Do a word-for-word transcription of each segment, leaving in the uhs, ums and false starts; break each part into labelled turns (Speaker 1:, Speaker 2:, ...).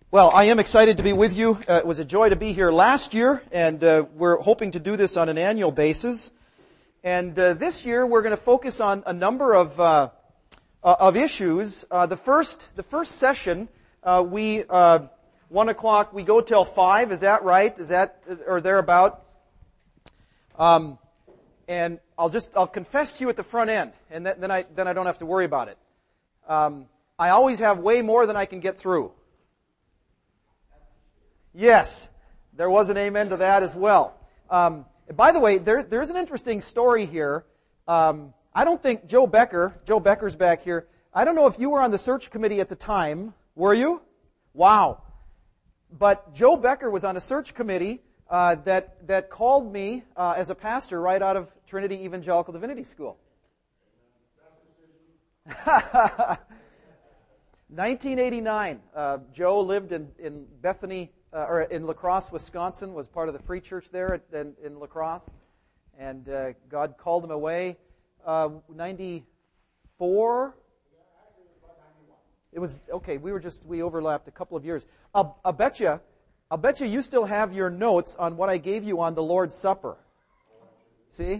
Speaker 1: Well, I am excited to be with you. Uh, it was a joy to be here last year, and uh, we're hoping to do this on an annual basis. And uh, this year, we're going to focus on a number of uh, uh, of issues. Uh, the first the first session, uh, we uh, one o'clock. We go till five. Is that right? Is that or thereabout? Um, and I'll just I'll confess to you at the front end, and th- then I then I don't have to worry about it. Um, I always have way more than I can get through. Yes, there was an amen to that as well. Um, by the way, there, there's an interesting story here. Um, I don't think Joe Becker, Joe Becker's back here, I don't know if you were on the search committee at the time. Were you? Wow. But Joe Becker was on a search committee uh, that, that called me uh, as a pastor right out of Trinity Evangelical Divinity School. nineteen eighty-nine, uh, Joe lived in, in Bethany, Uh, or in La Crosse, Wisconsin, was part of the Free Church there at, in, in La Crosse, and uh, God called him away. Uh, ninety-four. It was okay. We were just we overlapped a couple of years. I'll, I'll bet you, I'll bet you, you still have your notes on what I gave you on the Lord's Supper. See?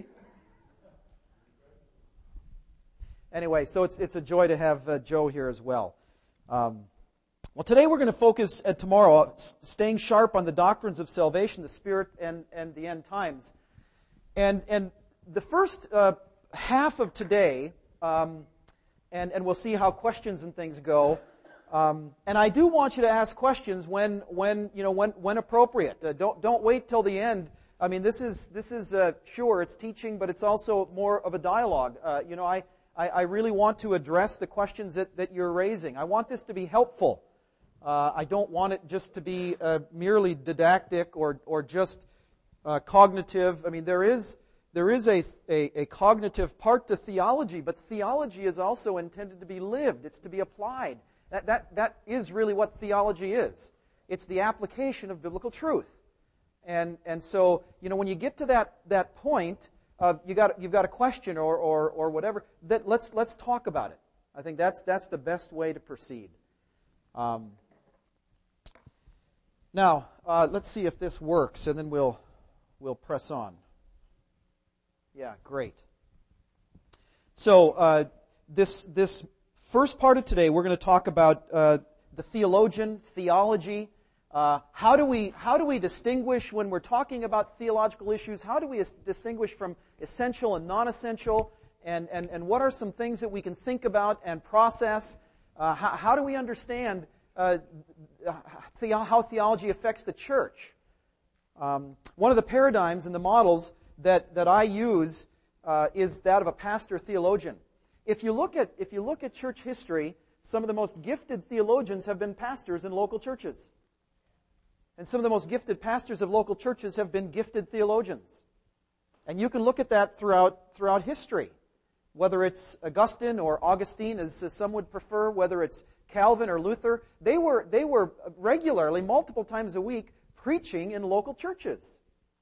Speaker 1: Anyway, so it's it's a joy to have uh, Joe here as well. Um, Well, today we're going to focus, uh, tomorrow, staying sharp on the doctrines of salvation, the Spirit, and, and the end times. And and the first uh, half of today, um, and, and we'll see how questions and things go. Um, and I do want you to ask questions when when you know when when appropriate. Uh, don't don't wait till the end. I mean, this is this is uh, sure it's teaching, but it's also more of a dialogue. Uh, you know, I, I I really want to address the questions that that you're raising. I want this to be helpful. Uh, I don't want it just to be uh, merely didactic or or just uh, cognitive. I mean, there is there is a, a a cognitive part to theology, but theology is also intended to be lived. It's to be applied. That that that is really what theology is. It's the application of biblical truth. And and so you know when you get to that that point, uh, you got you've got a question or or or whatever. That let's let's talk about it. I think that's that's the best way to proceed. Um, Now, uh, let's see if this works, and then we'll we'll press on. Yeah, great. So, uh, this this first part of today, we're going to talk about uh, the theologian, theology. Uh, how do we how do we distinguish when we're talking about theological issues? How do we as- distinguish from essential and non-essential? And and and what are some things that we can think about and process? Uh, how, how do we understand Uh, the, how theology affects the church? Um, one of the paradigms and the models that, that I use uh, is that of a pastor theologian. If you look at if you look at church history, some of the most gifted theologians have been pastors in local churches, and some of the most gifted pastors of local churches have been gifted theologians. And you can look at that throughout throughout history, whether it's Augustine or Augustine, as some would prefer, whether it's Calvin or Luther, they were they were regularly, multiple times a week, preaching in local churches.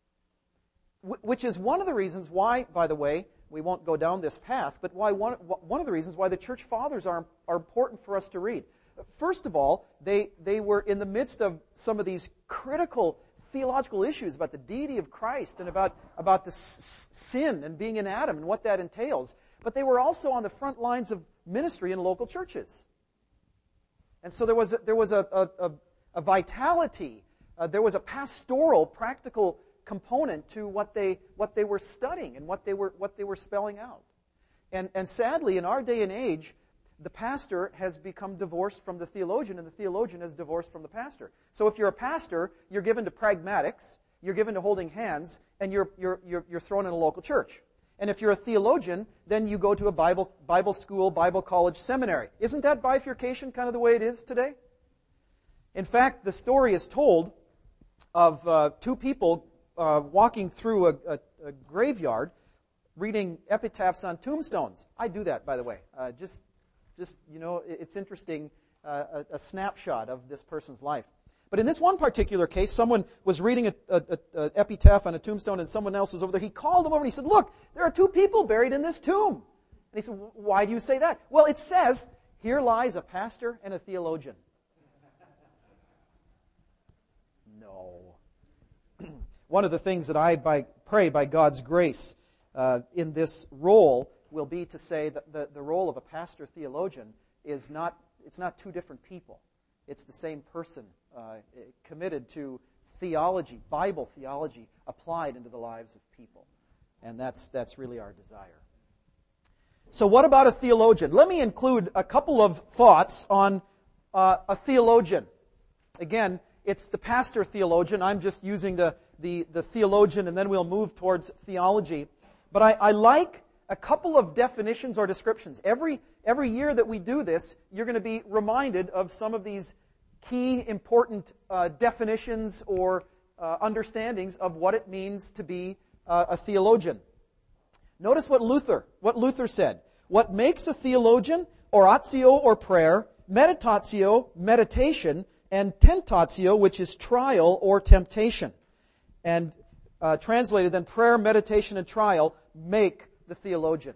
Speaker 1: Which is one of the reasons why, by the way, we won't go down this path, but why one, one of the reasons why the church fathers are, are important for us to read. First of all, they, they were in the midst of some of these critical theological issues about the deity of Christ and about, about the s- sin and being in Adam and what that entails. But they were also on the front lines of ministry in local churches. And so there was a, there was a, a, a vitality, uh, there was a pastoral, practical component to what they what they were studying and what they were what they were spelling out. And and sadly, in our day and age, the pastor has become divorced from the theologian, and the theologian is divorced from the pastor. So if you're a pastor, you're given to pragmatics, you're given to holding hands, and you're you're you're, you're thrown in a local church. And if you're a theologian, then you go to a Bible Bible school, Bible college, seminary. Isn't that bifurcation kind of the way it is today? In fact, the story is told of uh, two people uh, walking through a, a, a graveyard, reading epitaphs on tombstones. I do that, by the way. Uh, just, just you know, it's interesting, uh, a, a snapshot of this person's life. But in this one particular case, someone was reading an epitaph on a tombstone and someone else was over there. He called him over and he said, "Look, there are two people buried in this tomb." And he said, "Why do you say that?" "Well, it says, here lies a pastor and a theologian." No. One of the things that I by, pray by God's grace uh, in this role will be to say that the, the role of a pastor theologian is not, it's not two different people. It's the same person uh, committed to theology, Bible theology, applied into the lives of people. And that's that's really our desire. So what about a theologian? Let me include a couple of thoughts on uh, a theologian. Again, it's the pastor theologian. I'm just using the, the, the theologian, and then we'll move towards theology. But I, I like a couple of definitions or descriptions. Every, every year that we do this, you're going to be reminded of some of these key, important uh, definitions or uh, understandings of what it means to be uh, a theologian. Notice what Luther, what Luther said. What makes a theologian, oratio or prayer, meditatio, meditation, and tentatio, which is trial or temptation. And uh, translated then, prayer, meditation, and trial make the theologian.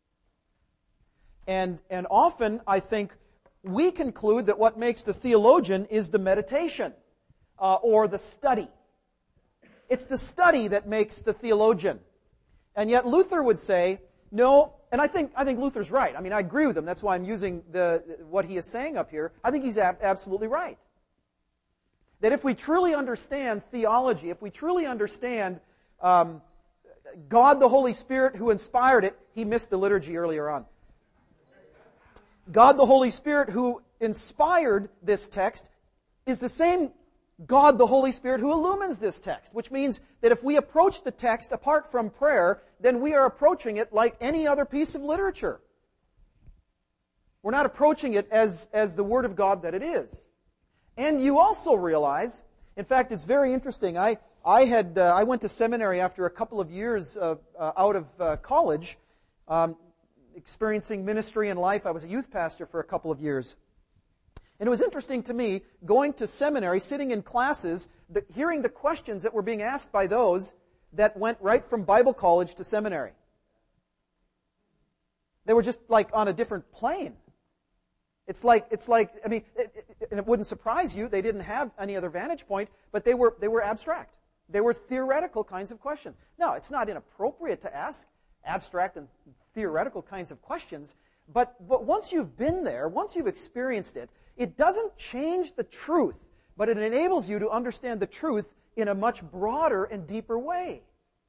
Speaker 1: And, and often, I think, we conclude that what makes the theologian is the meditation uh, or the study. It's the study that makes the theologian. And yet Luther would say, no, and I think I think Luther's right. I mean, I agree with him. That's why I'm using the what he is saying up here. I think he's ab- absolutely right. That if we truly understand theology, if we truly understand um, God the Holy Spirit who inspired it, he missed the liturgy earlier on. God the Holy Spirit who inspired this text is the same God the Holy Spirit who illumines this text, which means that if we approach the text apart from prayer, then we are approaching it like any other piece of literature. We're not approaching it as, as the Word of God that it is. And you also realize, in fact, it's very interesting. I I had uh, I went to seminary after a couple of years uh, uh, out of uh, college, um, experiencing ministry and life. I was a youth pastor for a couple of years. And it was interesting to me, going to seminary, sitting in classes, the, hearing the questions that were being asked by those that went right from Bible college to seminary. They were just like on a different plane. It's like, it's like, I mean, it, it, and it wouldn't surprise you, they didn't have any other vantage point, but they were, they were abstract. They were theoretical kinds of questions. Now, it's not inappropriate to ask abstract and theoretical kinds of questions, but, but once you've been there, once you've experienced it, it doesn't change the truth, but it enables you to understand the truth in a much broader and deeper way.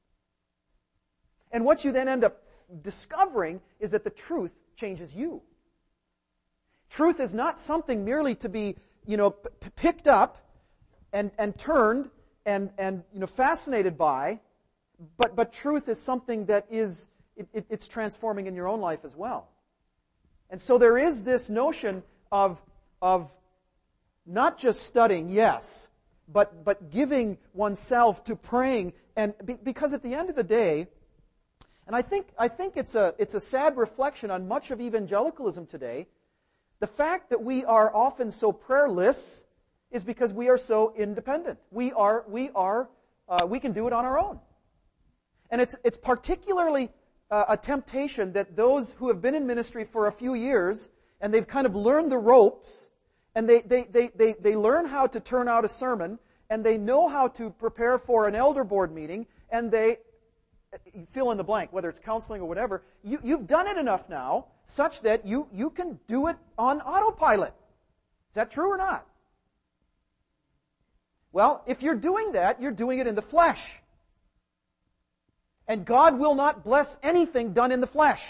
Speaker 1: And what you then end up discovering is that the truth changes you. Truth is not something merely to be, you know, p- picked up and, and turned and, and, you know, fascinated by, but, but truth is something that is, it, it, it's transforming in your own life as well. And so there is this notion of, of not just studying, yes, but, but giving oneself to praying. And be, because at the end of the day, and I think, I think it's a, it's a sad reflection on much of evangelicalism today, the fact that we are often so prayerless is because we are so independent. We are, we are, uh, we can do it on our own. And it's, it's particularly uh, a temptation that those who have been in ministry for a few years and they've kind of learned the ropes and they, they, they, they, they learn how to turn out a sermon and they know how to prepare for an elder board meeting and they fill in the blank, whether it's counseling or whatever, you, you've done it enough now such that you, you can do it on autopilot. Is that true or not? Well, if you're doing that, you're doing it in the flesh. And God will not bless anything done in the flesh.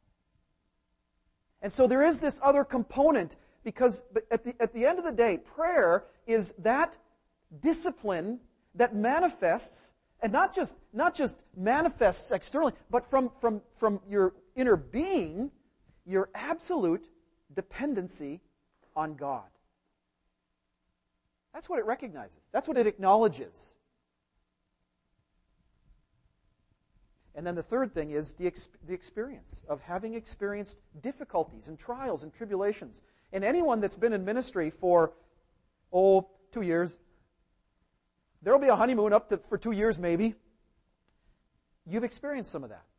Speaker 1: And so there is this other component, because at the, at the end of the day, prayer is that discipline that manifests, and not just, not just manifests externally, but from, from, from your inner being, your absolute dependency on God. That's what it recognizes. That's what it acknowledges. And then the third thing is the, ex- the experience of having experienced difficulties and trials and tribulations. And anyone that's been in ministry for, oh, two years, there will be a honeymoon up to, for two years maybe. You've experienced some of that.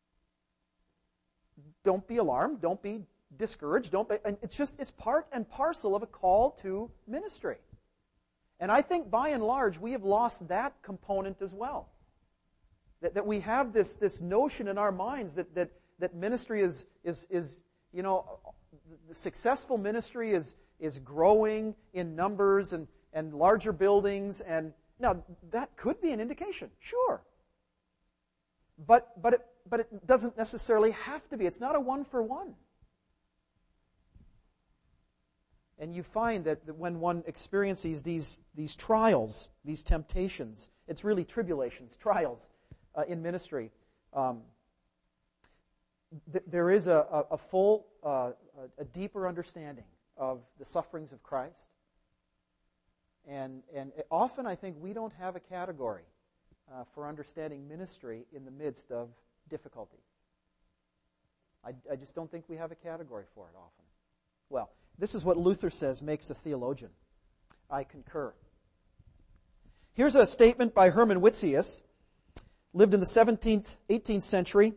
Speaker 1: Don't be alarmed. Don't be discouraged. Don't be, and it's just, it's part and parcel of a call to ministry. And I think by and large we have lost that component as well. That, that we have this, this notion in our minds that, that, that ministry is, is, is, you know, the successful ministry is, is growing in numbers and, and larger buildings. And now that could be an indication, sure. But, but, it, but it doesn't necessarily have to be. It's not a one for one. And you find that when one experiences these, these trials, these temptations, it's really tribulations, trials uh, in ministry, um, th- there is a, a, a full, uh, a deeper understanding of the sufferings of Christ. And, and often I think we don't have a category uh, for understanding ministry in the midst of difficulty. I, I just don't think we have a category for it often. Well, this is what Luther says makes a theologian. I concur. Here's a statement by Herman Witsius, lived in the seventeenth, eighteenth century,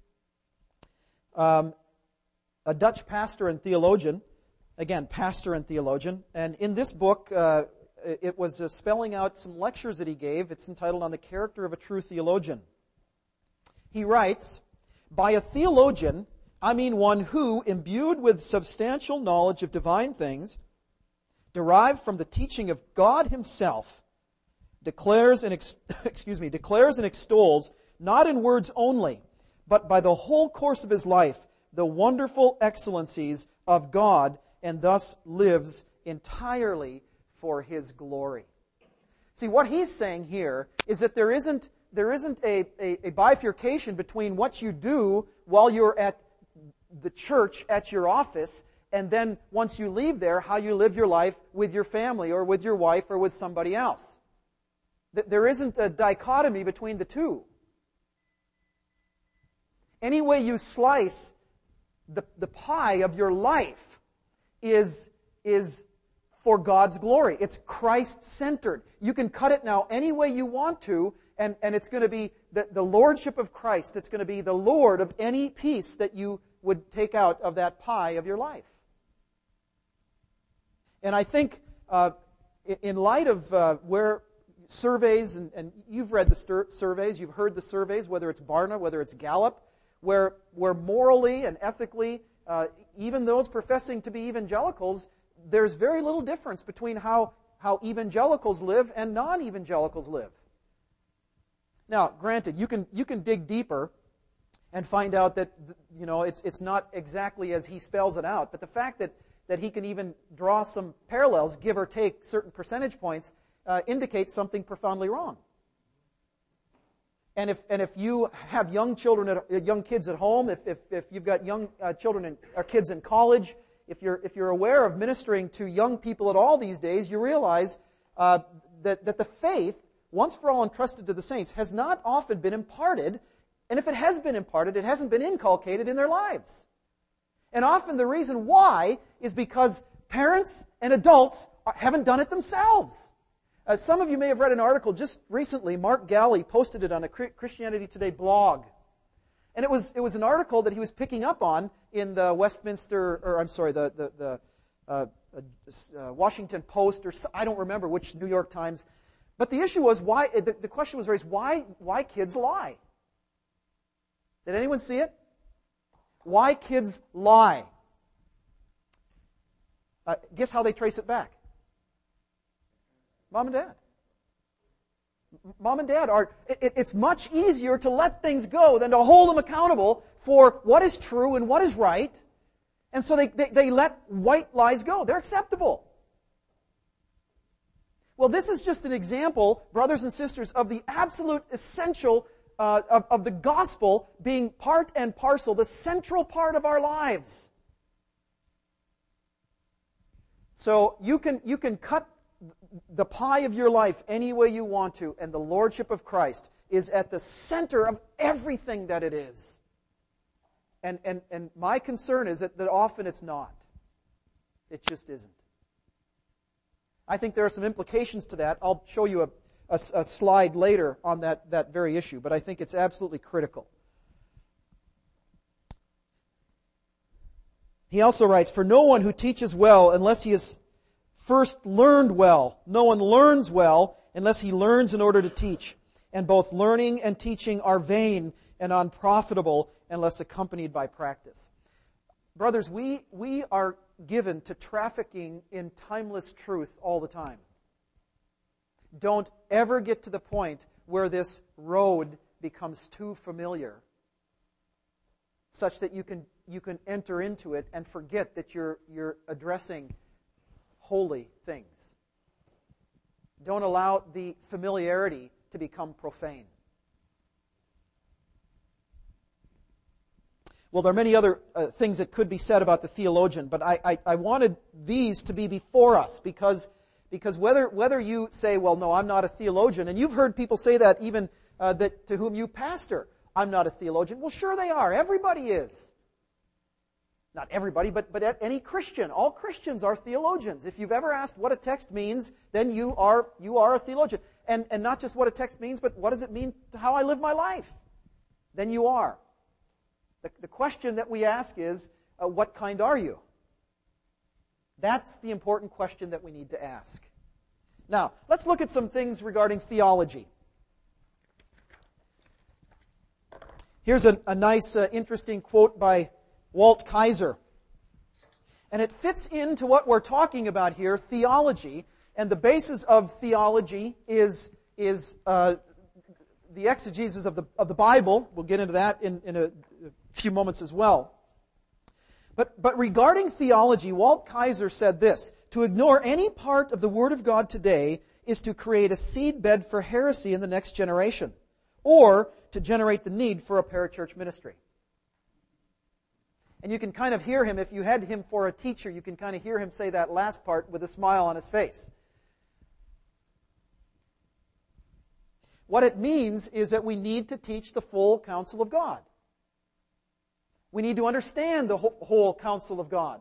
Speaker 1: um, a Dutch pastor and theologian. Again, pastor and theologian. And in this book, uh, it was uh, spelling out some lectures that he gave. It's entitled On the Character of a True Theologian. He writes, "By a theologian, I mean one who, imbued with substantial knowledge of divine things, derived from the teaching of God Himself, declares and ex- excuse me, declares and extols, not in words only, but by the whole course of his life, the wonderful excellencies of God, and thus lives entirely for His glory." See, what he's saying here is that there isn't there isn't a, a, a bifurcation between what you do while you're at the church, at your office, and then once you leave there, how you live your life with your family or with your wife or with somebody else. There isn't a dichotomy between the two. Any way you slice the, the pie of your life is, is for God's glory. It's Christ-centered. You can cut it now any way you want to, and, and it's going to be the, the lordship of Christ that's going to be the Lord of any piece that you would take out of that pie of your life. And I think uh, in light of uh, where surveys, and, and you've read the stir- surveys, you've heard the surveys, whether it's Barna, whether it's Gallup, where, where morally and ethically, uh, even those professing to be evangelicals, there's very little difference between how, how evangelicals live and non-evangelicals live. Now, granted, you can you can dig deeper and find out that, you know, it's it's not exactly as he spells it out, but the fact that, that he can even draw some parallels, give or take certain percentage points, uh, indicates something profoundly wrong. And if and if you have young children, at, young kids at home, if if, if you've got young uh, children in, or kids in college, if you're if you're aware of ministering to young people at all these days, you realize uh, that that the faith, once for all entrusted to the saints, has not often been imparted, and if it has been imparted, it hasn't been inculcated in their lives. And often the reason why is because parents and adults are, haven't done it themselves. Uh, some of you may have read an article just recently. Mark Galley posted it on a Christianity Today blog. And it was it was an article that he was picking up on in the Westminster, or I'm sorry, the, the, the uh, uh, Washington Post, or I don't remember which New York Times. But the issue was, why? The, the question was raised, why, why kids lie? Did anyone see it? Why kids lie? Uh, guess how they trace it back? Mom and Dad. Mom and Dad are, it, it's much easier to let things go than to hold them accountable for what is true and what is right. And so they, they, they let white lies go. They're acceptable. Well, this is just an example, brothers and sisters, of the absolute essential uh, of, of the gospel being part and parcel, the central part of our lives. So you can you can cut the pie of your life any way you want to, and the lordship of Christ is at the center of everything that it is. And and and my concern is that, that often it's not. It just isn't. I think there are some implications to that. I'll show you a, a, a slide later on that, that very issue, but I think it's absolutely critical. He also writes, "For no one who teaches well, unless he is first learned well. No one learns well unless he learns in order to teach. And both learning and teaching are vain and unprofitable unless accompanied by practice. Brothers, we, we are given to trafficking in timeless truth all the time. Don't ever get to the point where this road becomes too familiar, such that you can you can enter into it and forget that you're you're addressing holy things. Don't allow the familiarity to become profane. Well, there are many other uh, things that could be said about the theologian, but I, I, I wanted these to be before us because, because whether, whether you say, well, no, I'm not a theologian, and you've heard people say that even uh, that to whom you pastor, I'm not a theologian. Well, sure they are. Everybody is. Not everybody, but, but any Christian. All Christians are theologians. If you've ever asked what a text means, then you are, you are a theologian. And, and not just what a text means, but what does it mean to how I live my life? Then you are. The, the question that we ask is, uh, what kind are you? That's the important question that we need to ask. Now, let's look at some things regarding theology. Here's a, a nice, uh, interesting quote by Walt Kaiser. And it fits into what we're talking about here, theology. And the basis of theology is, is uh, the exegesis of the, of the Bible. We'll get into that in, in a few moments as well. But, but regarding theology, Walt Kaiser said this: to ignore any part of the Word of God today is to create a seedbed for heresy in the next generation, or to generate the need for a parachurch ministry. And you can kind of hear him, if you had him for a teacher, you can kind of hear him say that last part with a smile on his face. What it means is that we need to teach the full counsel of God. We need to understand the whole counsel of God.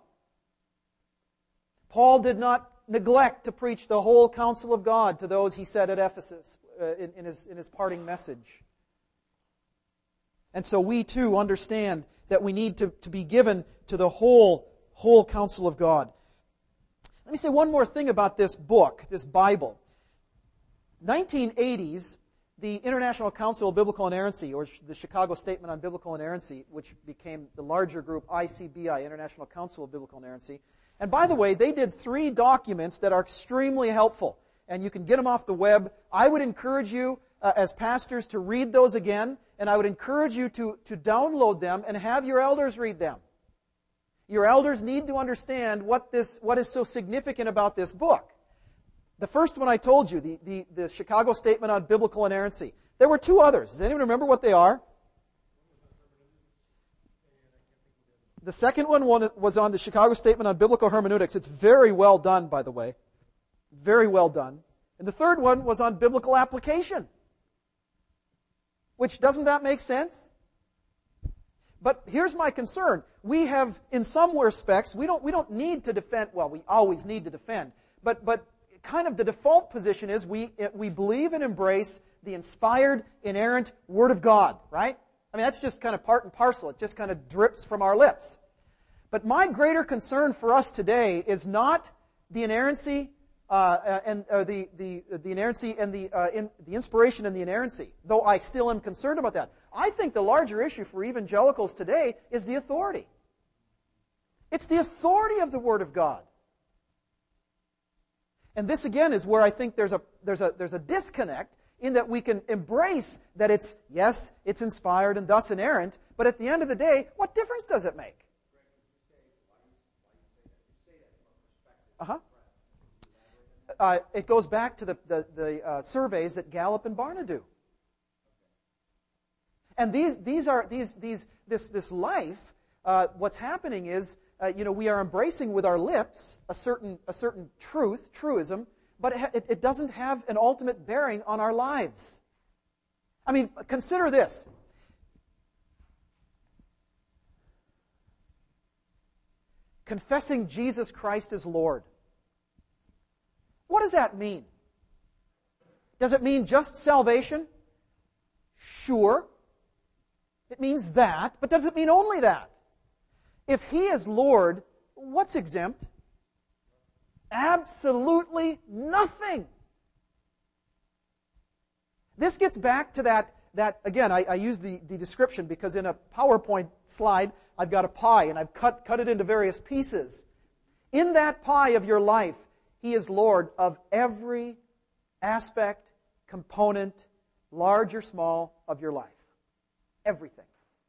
Speaker 1: Paul did not neglect to preach the whole counsel of God to those he said at Ephesus uh, in, in, his, in his parting message. And so we too understand that we need to, to be given to the whole, whole counsel of God. Let me say one more thing about this book, this Bible. nineteen eighties, the International Council of Biblical Inerrancy, or the Chicago Statement on Biblical Inerrancy, which became the larger group I C B I, International Council of Biblical Inerrancy. And by the way, they did three documents that are extremely helpful. And you can get them off the web. I would encourage you, uh, as pastors, to read those again. And I would encourage you to, to download them and have your elders read them. Your elders need to understand what this what is so significant about this book. The first one I told you, the, the, the Chicago Statement on Biblical Inerrancy. There were two others. Does anyone remember what they are? The second one was on the Chicago Statement on Biblical Hermeneutics. It's very well done, by the way. Very well done. And the third one was on biblical application. Which, doesn't that make sense? But here's my concern. We have, in some respects, we don't, we don't need to defend, well, we always need to defend, but, but kind of the default position is we, we believe and embrace the inspired, inerrant Word of God, right? I mean, that's just kind of part and parcel. It just kind of drips from our lips. But my greater concern for us today is not the inerrancy uh, and uh, the the the inerrancy and the uh, in, the inspiration and the inerrancy. Though I still am concerned about that. I think the larger issue for evangelicals today is the authority. It's the authority of the Word of God. And this again is where I think there's a there's a there's a disconnect in that we can embrace that it's, yes, it's inspired and thus inerrant, but at the end of the day, what difference does it make? Uh-huh. Uh, it goes back to the, the, the uh, surveys that Gallup and Barna do. And these these are these these this this life, uh, what's happening is, uh, you know, we are embracing with our lips a certain a certain truth, truism, but it, it doesn't have an ultimate bearing on our lives. I mean, consider this. Confessing Jesus Christ as Lord. What does that mean? Does it mean just salvation? Sure. It means that, but does it mean only that? If He is Lord, what's exempt? Absolutely nothing. This gets back to that, that again, I, I use the, the description because in a PowerPoint slide, I've got a pie and I've cut, cut it into various pieces. In that pie of your life, He is Lord of every aspect, component, large or small, of your life. Everything.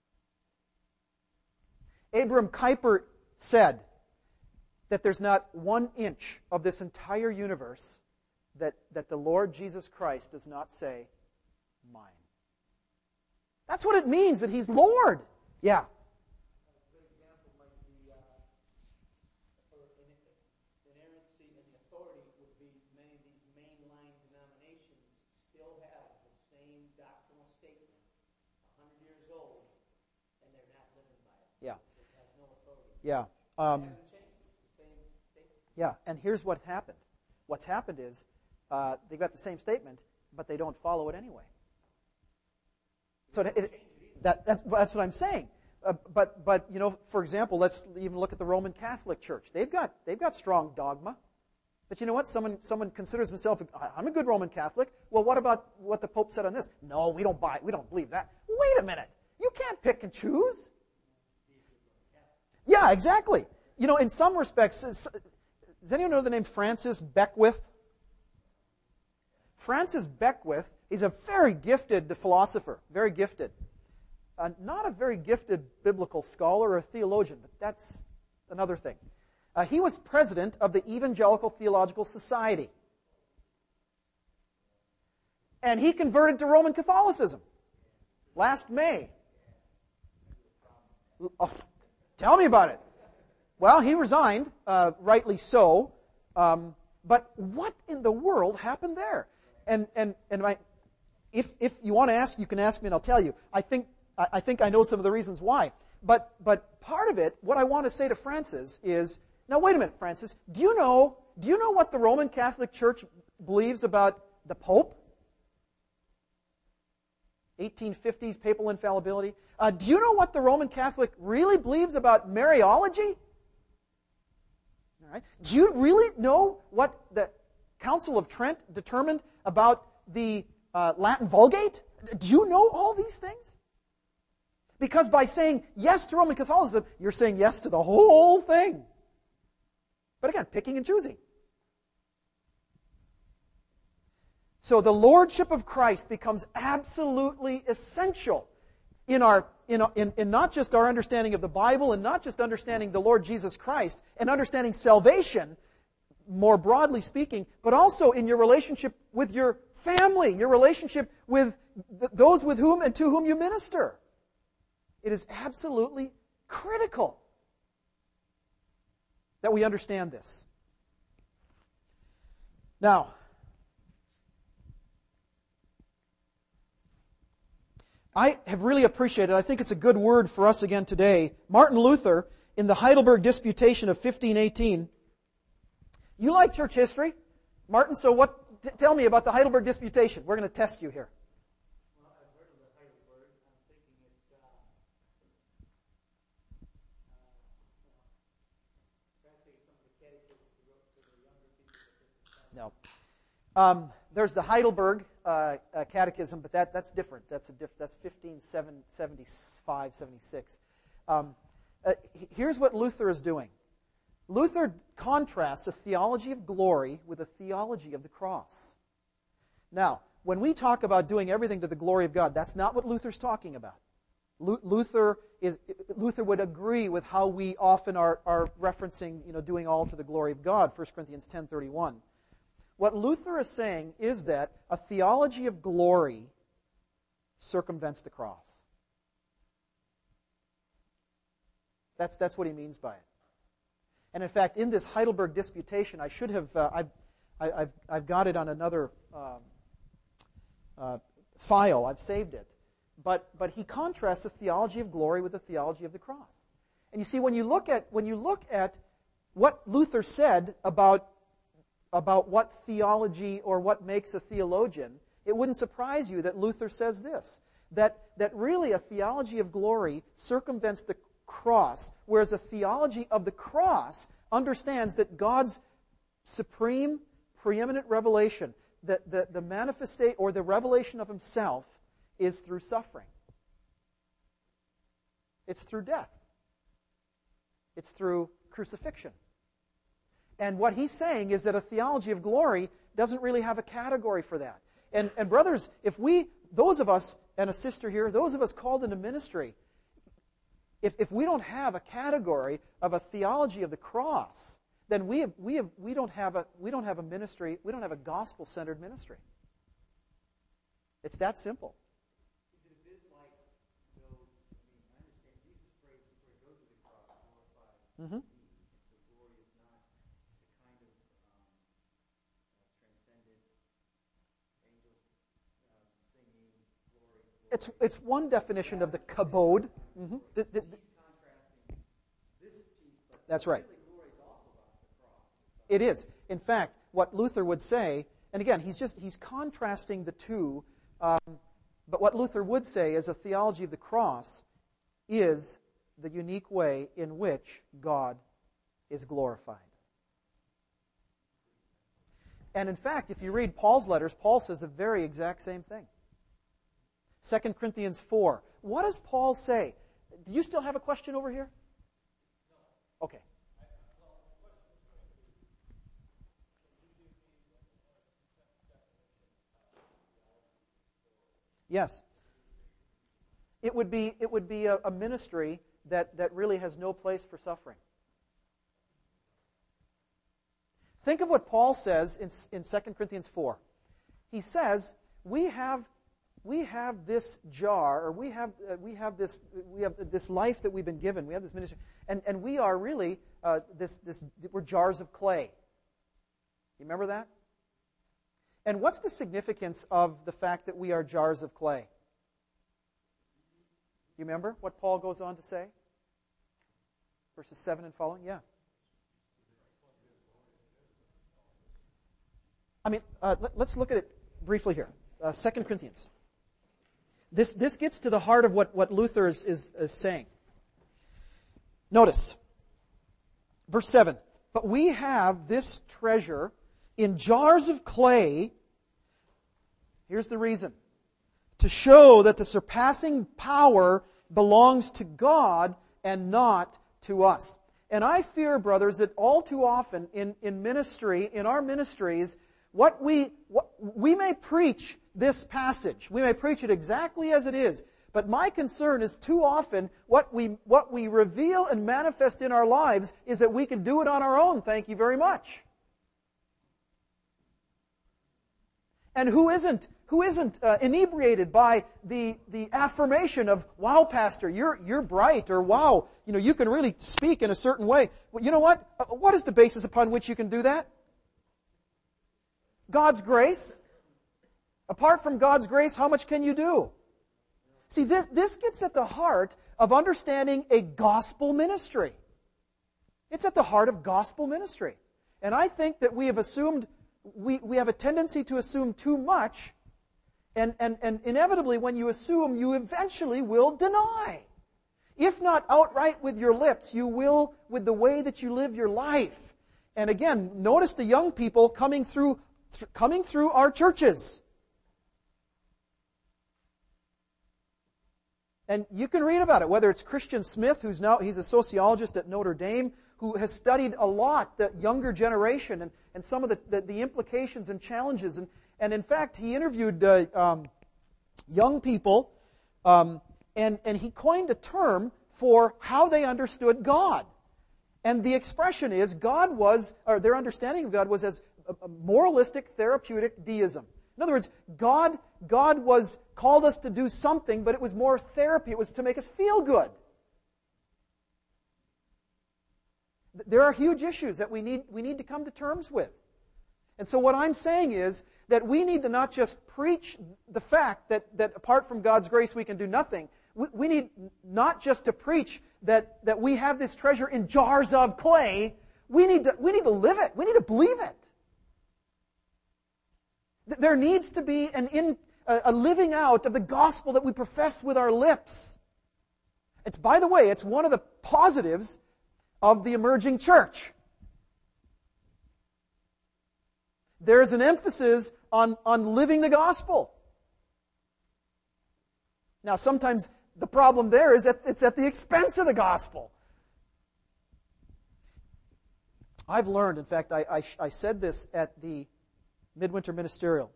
Speaker 1: Abram Kuyper said that there's not one inch of this entire universe that, that the Lord Jesus Christ does not say, mine. That's what it means, that He's Lord. Yeah.
Speaker 2: A good example might be uh, for inerrancy and authority would be many of these mainline denominations still have the same doctrinal statement, one hundred years old, and they're not living by it.
Speaker 1: Yeah.
Speaker 2: It has no authority.
Speaker 1: Yeah. Um,
Speaker 2: It hasn't changed. It's the same statement.
Speaker 1: yeah, and here's what's happened. What's happened is uh, they've got the same statement, but they don't follow it anyway. So it, it, that, that's, that's what I'm saying. Uh, but, but you know, for example, let's even look at the Roman Catholic Church. They've got, they've got strong dogma. But you know what? Someone, someone considers himself, I'm a good Roman Catholic. Well, what about what the Pope said on this? No, we don't buy, we don't believe that. Wait a minute. You can't pick and choose. Yeah, exactly. You know, in some respects, does anyone know the name Francis Beckwith? Francis Beckwith, he's a very gifted philosopher, very gifted. Uh, not a very gifted biblical scholar or theologian, but that's another thing. Uh, he was president of the Evangelical Theological Society. And he converted to Roman Catholicism last May. Oh, tell me about it. Well, he resigned, uh, rightly so. Um, but what in the world happened there? And and and my, if if you want to ask, you can ask me, and I'll tell you. I think I, I think I know some of the reasons why. But but part of it, what I want to say to Francis is, now wait a minute, Francis. Do you know do you know what the Roman Catholic Church believes about the Pope? eighteen fifties papal infallibility. Uh, do you know what the Roman Catholic really believes about Mariology? All right. Do you really know what the Council of Trent determined about the uh, Latin Vulgate? Do you know all these things? Because by saying yes to Roman Catholicism, you're saying yes to the whole thing. But again, picking and choosing. So the lordship of Christ becomes absolutely essential in our in, in, in not just our understanding of the Bible and not just understanding the Lord Jesus Christ and understanding salvation, more broadly speaking, but also in your relationship with your family, your relationship with th- those with whom and to whom you minister. It is absolutely critical that we understand this. Now, I have really appreciated, I think it's a good word for us again today, Martin Luther in the Heidelberg Disputation of fifteen eighteen. You like church history, Martin, so what? T- tell me about the Heidelberg Disputation. We're going to test you here.
Speaker 2: Well, I've heard of the Heidelberg. I'm thinking it's uh, uh, practically some of the catechisms he wrote for the younger people at different times.
Speaker 1: No. Um, there's the Heidelberg uh, uh, Catechism, but that, that's different. That's a diff- that's fifteen seventy-five, seventy-six. Um, uh, here's what Luther is doing. Luther contrasts a theology of glory with a theology of the cross. Now, when we talk about doing everything to the glory of God, that's not what Luther's talking about. Lu- Luther is Luther would agree with how we often are, are referencing, you know, doing all to the glory of God, First Corinthians ten thirty-one. What Luther is saying is that a theology of glory circumvents the cross. That's, that's what he means by it. And in fact, in this Heidelberg Disputation, I should have, uh, I've, I, I've, I've got it on another um, uh, file. I've saved it. But, but he contrasts the theology of glory with the theology of the cross. And you see, when you look at, when you look at what Luther said about about what theology or what makes a theologian, it wouldn't surprise you that Luther says this, that, that really a theology of glory circumvents the cross, whereas a theology of the cross understands that God's supreme, preeminent revelation, the, the, the manifestation or the revelation of himself is through suffering. It's through death. It's through crucifixion. And what he's saying is that a theology of glory doesn't really have a category for that. And, and brothers, if we, those of us, and a sister here, those of us called into ministry, if, if we don't have a category of a theology of the cross, then we have, we have, we don't have a, we don't have a ministry, we don't have a gospel-centered ministry. It's that simple.
Speaker 2: Is it a bit like, though, I mean, I understand Jesus prayed before he goes to the cross, glorified.
Speaker 1: Mm-hmm.
Speaker 2: So glory is not the kind of um, uh, transcendent angels uh, singing glory, glory.
Speaker 1: It's it's one definition of the kabod. Mm-hmm. The, the, the,
Speaker 2: He's contrasting this piece, but
Speaker 1: that's right.
Speaker 2: really glory is also about the cross.
Speaker 1: It is. In fact, what Luther would say, and again, he's just he's contrasting the two, um, but what Luther would say is a theology of the cross is the unique way in which God is glorified. And in fact, if you read Paul's letters, Paul says the very exact same thing. Second Corinthians four. What does Paul say? Do you still have a question over here? Okay. Yes. It would be it would be a, a ministry that, that really has no place for suffering. Think of what Paul says in, in Second Corinthians four. He says, we have we have this jar, or we have uh, we have this we have this life that we've been given. We have this ministry, and, and we are really uh, this this we're jars of clay. You remember that? And what's the significance of the fact that we are jars of clay? You remember what Paul goes on to say? Verses seven and following? Yeah. I mean, uh, let, let's look at it briefly here. Uh, Second Corinthians. This, this gets to the heart of what, what Luther is, is, is saying. Notice, verse seven. But we have this treasure in jars of clay. Here's the reason. To show that the surpassing power belongs to God and not to us. And I fear, brothers, that all too often in, in ministry, in our ministries, what we what, we may preach this passage. We may preach it exactly as it is. But my concern is too often what we what we reveal and manifest in our lives is that we can do it on our own. Thank you very much. And who isn't who isn't uh, inebriated by the the affirmation of, wow, Pastor, you're you're bright, or wow, you know, you can really speak in a certain way. Well, you know what? Uh, what is the basis upon which you can do that? God's grace. Apart from God's grace, how much can you do? See, this this gets at the heart of understanding a gospel ministry. It's at the heart of gospel ministry. And I think that we have assumed We, we have a tendency to assume too much, and, and, and inevitably when you assume, you eventually will deny. If not outright with your lips, you will with the way that you live your life. And again, notice the young people coming through, th- coming through our churches. And you can read about it, whether it's Christian Smith, who's now, he's a sociologist at Notre Dame, who has studied a lot the younger generation and, and some of the, the, the implications and challenges. And, and in fact, he interviewed uh, um, young people, um, and, and he coined a term for how they understood God. And the expression is, God was, or their understanding of God was as a, a moralistic, therapeutic deism. In other words, God, God was called us to do something, but it was more therapy. It was to make us feel good. There are huge issues that we need, we need to come to terms with. And so what I'm saying is that we need to not just preach the fact that, that apart from God's grace we can do nothing. We, we need not just to preach that, that we have this treasure in jars of clay. We need to, we need to live it. We need to believe it. There needs to be an in, a living out of the gospel that we profess with our lips. It's, by the way, it's one of the positives of the emerging church. there's an emphasis on, on living the gospel. Now, sometimes the problem there is that it's at the expense of the gospel. I've learned, in fact, I, I, I said this at the Midwinter Ministerial.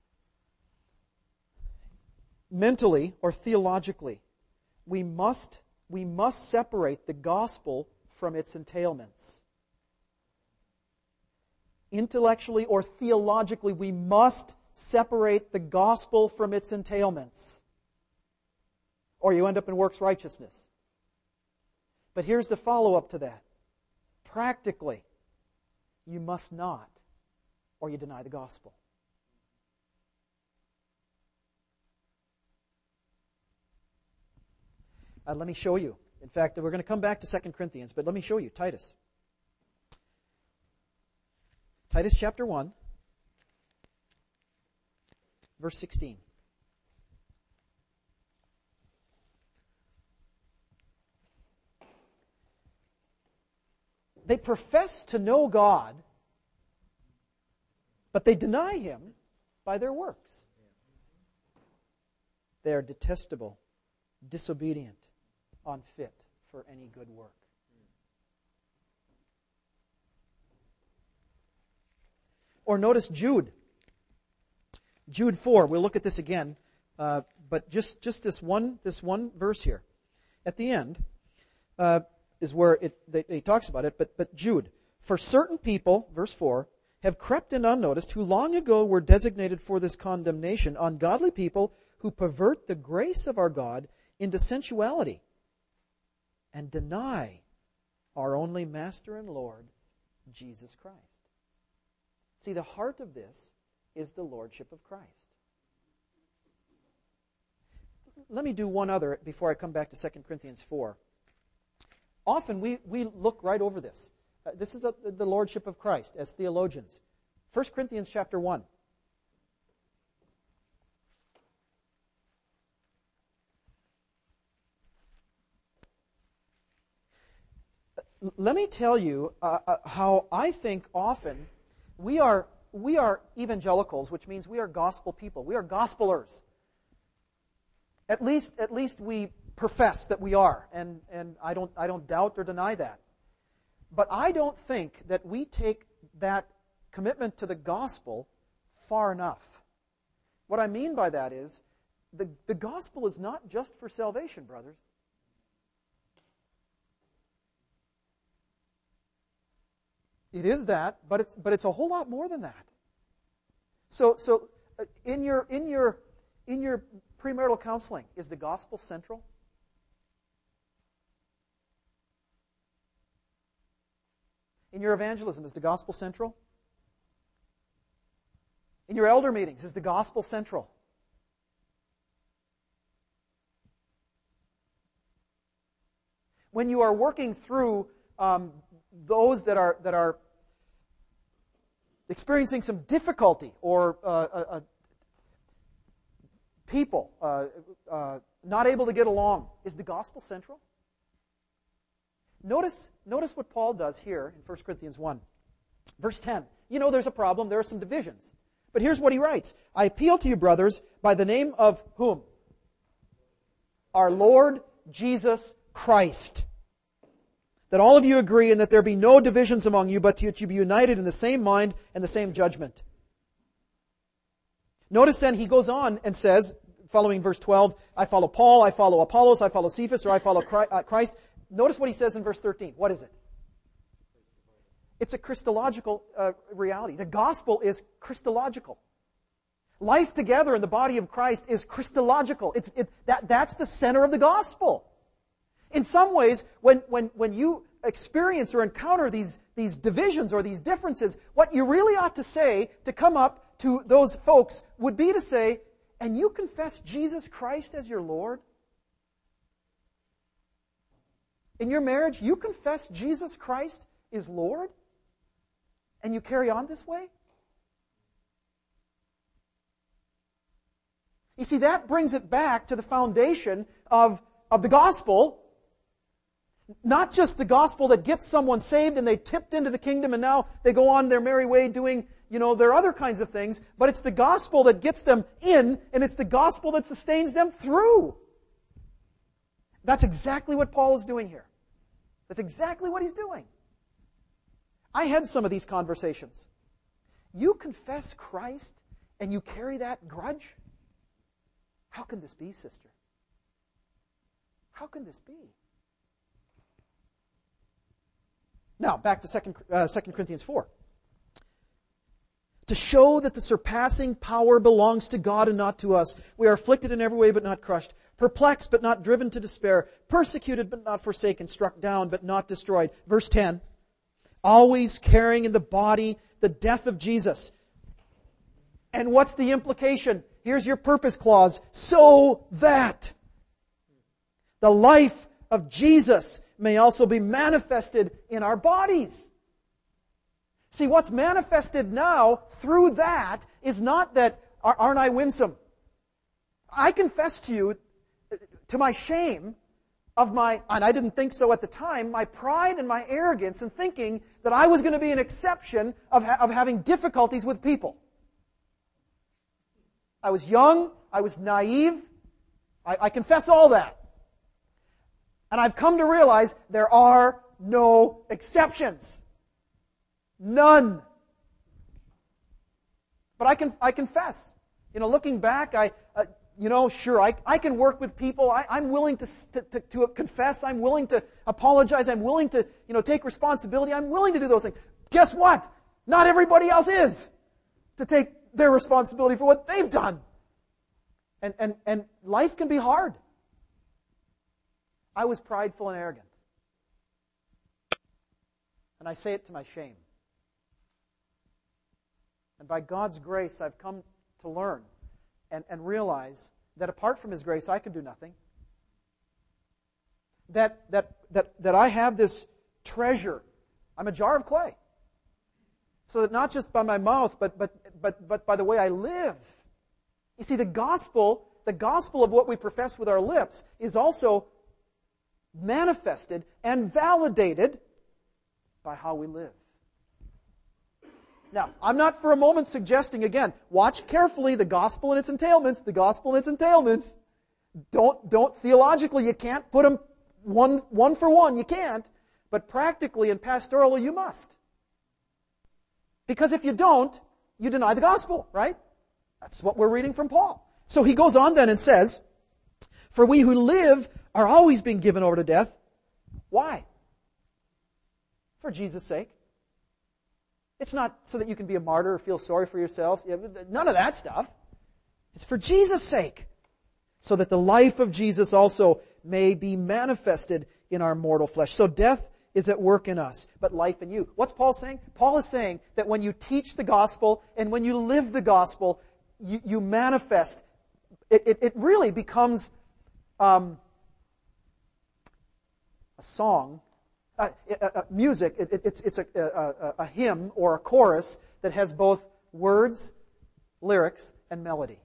Speaker 1: Mentally or theologically, we must, we must separate the gospel from its entailments. Intellectually or theologically, we must separate the gospel from its entailments. Or you end up in works righteousness. But here's the follow-up to that. Practically, you must not, or you deny the gospel. Uh, let me show you. In fact, we're going to come back to Second Corinthians, but let me show you Titus. Titus chapter one, verse sixteen. They profess to know God, but they deny Him by their works. They are detestable, disobedient, unfit for any good work. Or notice Jude. Jude four. We'll look at this again, uh, but just, just this one this one verse here. At the end uh, is where it he talks about it, but, but Jude. For certain people, verse four, have crept in unnoticed, who long ago were designated for this condemnation, ungodly people who pervert the grace of our God into sensuality and deny our only Master and Lord, Jesus Christ. See, the heart of this is the Lordship of Christ. Let me do one other before I come back to Second Corinthians four. Often we, we look right over this. Uh, this is the, the Lordship of Christ as theologians. First Corinthians chapter one. Let me tell you uh, uh, how I think often we are we are evangelicals, which means we are gospel people. We are gospelers. At least at least we profess that we are, and, and I don't I don't doubt or deny that. But I don't think that we take that commitment to the gospel far enough. What I mean by that is the, the gospel is not just for salvation, brothers. It is that, but it's but it's a whole lot more than that. So so uh, in your in your in your premarital counseling, is the gospel central? In your evangelism, is the gospel central? In your elder meetings, is the gospel central? When you are working through um, those that are that are experiencing some difficulty, or uh, uh, uh, people uh, uh, not able to get along, is the gospel central? Notice, notice what Paul does here in First Corinthians one. Verse ten. You know there's a problem, there are some divisions. But here's what he writes. I appeal to you, brothers, by the name of whom? Our Lord Jesus Christ. That all of you agree and that there be no divisions among you, but that you be united in the same mind and the same judgment. Notice then he goes on and says, following verse twelve, I follow Paul, I follow Apollos, I follow Cephas, or I follow Christ. Notice what he says in verse thirteen. What is it? It's a Christological uh, reality. The gospel is Christological. Life together in the body of Christ is Christological. It's, it, that, that's the center of the gospel. In some ways, when, when, when you experience or encounter these, these divisions or these differences, what you really ought to say to come up to those folks would be to say, and you confess Jesus Christ as your Lord? In your marriage, you confess Jesus Christ is Lord? And you carry on this way? You see, that brings it back to the foundation of, of the gospel, Not just the gospel that gets someone saved and they tipped into the kingdom and now they go on their merry way doing, you know, their other kinds of things, but it's the gospel that gets them in, and it's the gospel that sustains them through. That's exactly what Paul is doing here. That's exactly what he's doing. I had some of these conversations. You confess Christ and you carry that grudge? How can this be, sister? How can this be? Now, back to Second uh, Second Corinthians four. To show that the surpassing power belongs to God and not to us, we are afflicted in every way but not crushed, perplexed but not driven to despair, persecuted but not forsaken, struck down but not destroyed. Verse ten, always carrying in the body the death of Jesus. And what's the implication? Here's your purpose clause. So that the life of Jesus may also be manifested in our bodies. See, what's manifested now through that is not that, aren't I winsome? I confess to you, to my shame, of my, and I didn't think so at the time, my pride and my arrogance in thinking that I was going to be an exception of, ha- of having difficulties with people. I was young, I was naive, I, I confess all that. And I've come to realize there are no exceptions. None. But I can I confess. You know, looking back, I uh, you know, sure, I I can work with people. I, I'm willing to, to to confess. I'm willing to apologize. I'm willing to you know take responsibility. I'm willing to do those things. Guess what? Not everybody else is to take their responsibility for what they've done. And and and life can be hard. I was prideful and arrogant. And I say it to my shame. And by God's grace, I've come to learn and, and realize that apart from His grace, I can do nothing. That, that, that, that I have this treasure. I'm a jar of clay. So that not just by my mouth, but, but, but, but by the way I live. You see, the gospel, the gospel of what we profess with our lips is also manifested and validated by how we live. Now, I'm not for a moment suggesting, again, watch carefully the gospel and its entailments, the gospel and its entailments. Don't, don't theologically, you can't put them one, one for one, you can't. But practically and pastorally, you must. Because if you don't, you deny the gospel, right? That's what we're reading from Paul. So he goes on then and says, for we who live are always being given over to death. Why? For Jesus' sake. It's not so that you can be a martyr or feel sorry for yourself. None of that stuff. It's for Jesus' sake. So that the life of Jesus also may be manifested in our mortal flesh. So death is at work in us, but life in you. What's Paul saying? Paul is saying that when you teach the gospel and when you live the gospel, you, you manifest. It, it, it really becomes um, a song. Uh, uh, uh, music, it, it, it's, it's a, a, a hymn or a chorus that has both words, lyrics, and melody.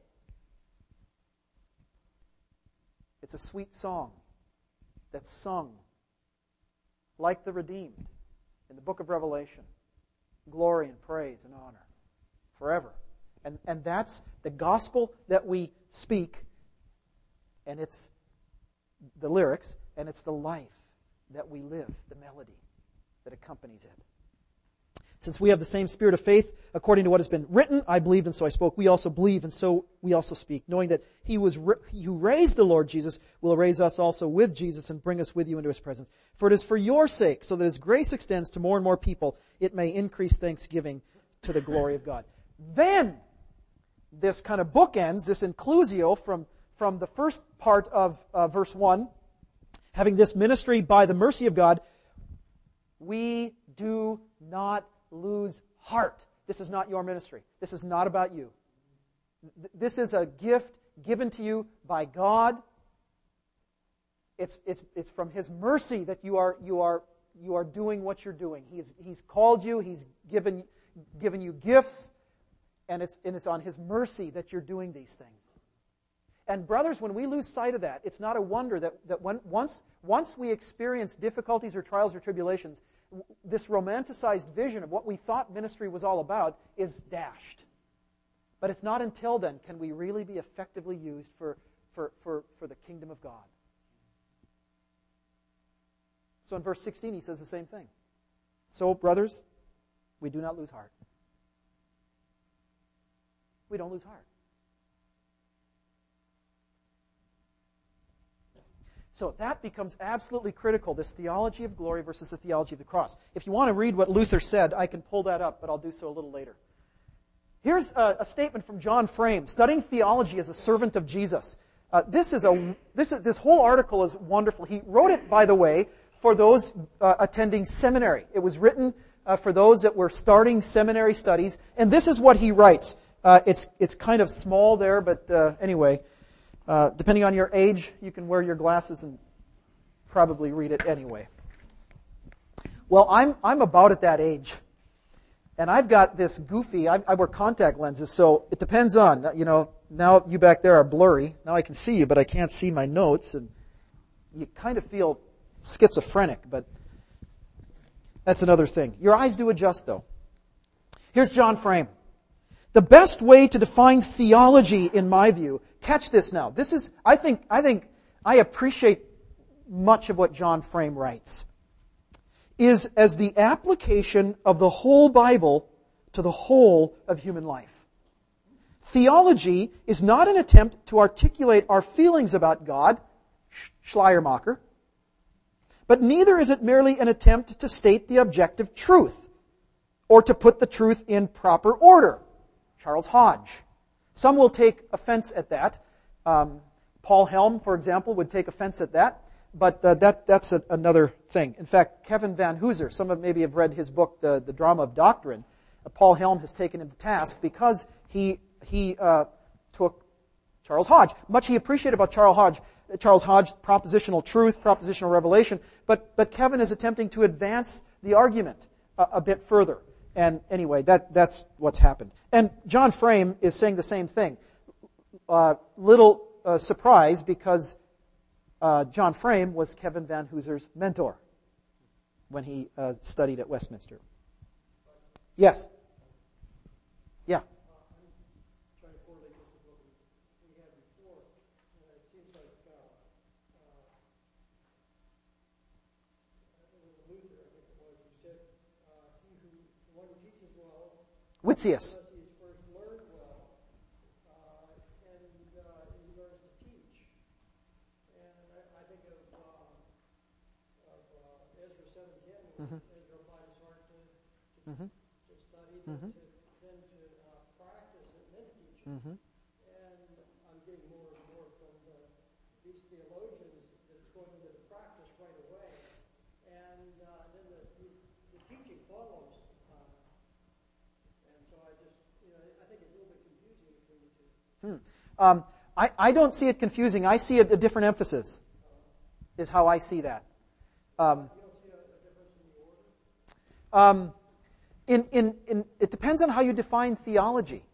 Speaker 1: It's a sweet song that's sung like the redeemed in the book of Revelation. Glory and praise and honor forever. And, and that's the gospel that we speak, and it's the lyrics, and it's the life that we live, the melody that accompanies it. Since we have the same spirit of faith, according to what has been written, I believed and so I spoke. We also believe and so we also speak, knowing that He was He who raised the Lord Jesus will raise us also with Jesus and bring us with you into His presence. For it is for your sake, so that as grace extends to more and more people, it may increase thanksgiving to the glory of God. Then, this kind of bookends, this inclusio from, from the first part of uh, verse one, having this ministry by the mercy of God, we do not lose heart. This is not your ministry. This is not about you. This is a gift given to you by God. It's, it's, it's from His mercy that you are, you are, you are doing what you're doing. He's, he's called you. He's given, given you gifts. And it's, and it's on His mercy that you're doing these things. And brothers, when we lose sight of that, it's not a wonder that, that when, once, once we experience difficulties or trials or tribulations, w- this romanticized vision of what we thought ministry was all about is dashed. But it's not until then can we really be effectively used for, for, for, for the kingdom of God. So in verse sixteen, he says the same thing. So, brothers, we do not lose heart. We don't lose heart. So that becomes absolutely critical, this theology of glory versus the theology of the cross. If you want to read what Luther said, I can pull that up, but I'll do so a little later. Here's a, a statement from John Frame, Studying Theology as a Servant of Jesus. Uh, this is a this is, this whole article is wonderful. He wrote it, by the way, for those uh, attending seminary. It was written uh, for those that were starting seminary studies, and this is what he writes. Uh, it's it's kind of small there, but uh, anyway. Uh, depending on your age, you can wear your glasses and probably read it anyway. Well, I'm I'm about at that age, and I've got this goofy. I, I wear contact lenses, so it depends on you know. Now you back there are blurry. Now I can see you, but I can't see my notes, and you kind of feel schizophrenic. But that's another thing. Your eyes do adjust, though. Here's John Frame. The best way to define theology, in my view, catch this now. This is, I think, I think, I appreciate much of what John Frame writes, is as the application of the whole Bible to the whole of human life. Theology is not an attempt to articulate our feelings about God, Schleiermacher, but neither is it merely an attempt to state the objective truth or to put the truth in proper order. Charles Hodge. Some will take offense at that. Um, Paul Helm, for example, would take offense at that. But uh, that that's a, another thing. In fact, Kevin Van Hooser, some of maybe have read his book, The, the Drama of Doctrine. Uh, Paul Helm has taken him to task because he he uh, took Charles Hodge. Much he appreciated about Charles Hodge, Charles Hodge, propositional truth, propositional revelation. But but Kevin is attempting to advance the argument a, a bit further. And anyway, that that's what's happened. And John Frame is saying the same thing. Uh, little uh, surprise because uh, John Frame was Kevin Van Hooser's mentor when he uh, studied at Westminster. Yes? Yeah. Witzius. Mm-hmm. Ezra applied his heart to, to, mm-hmm. to study, mm-hmm. to, then to uh, practice, and then teach. Mm-hmm. And I'm getting more and more from the, these theologians that it's going into the practice right away. And uh, then the, the, the teaching follows. Uh, and so I just, you know, I think it's a little bit confusing between the two. Hmm. Um, I, I don't see it confusing. I see it a different emphasis, uh, is how I see that. Um, Um, in, in, in, it depends on how you define theology.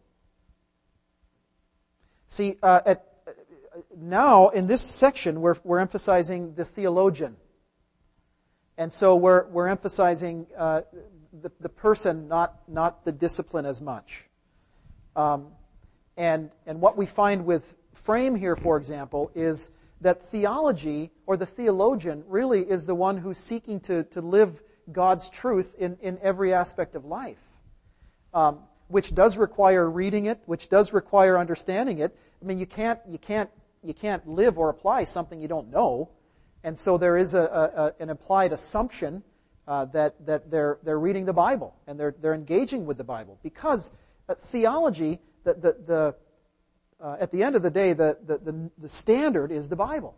Speaker 1: See, uh, at, uh, now in this section, we're, we're emphasizing the theologian. And so we're, we're emphasizing uh, the, the person, not, not the discipline as much. Um, and, and what we find with Frame here, for example, is that theology, or the theologian, really is the one who's seeking to, to live God's truth in, in every aspect of life, um, which does require reading it, which does require understanding it. I mean, you can't you can't you can't live or apply something you don't know, and so there is a, a an implied assumption uh, that that they're they're reading the Bible and they're they're engaging with the Bible, because uh, theology, the the, the uh, at the end of the day, the, the the the standard is the Bible.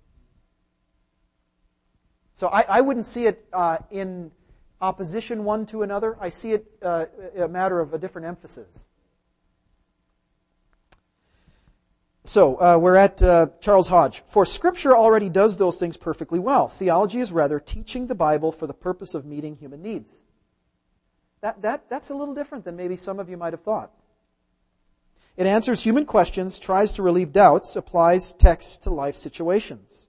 Speaker 1: So I, I wouldn't see it uh, in opposition one to another. I see it uh, a matter of a different emphasis. So uh, we're at uh, Charles Hodge. For Scripture already does those things perfectly well. Theology is rather teaching the Bible for the purpose of meeting human needs. That that that's a little different than maybe some of you might have thought. It answers human questions, tries to relieve doubts, applies texts to life situations.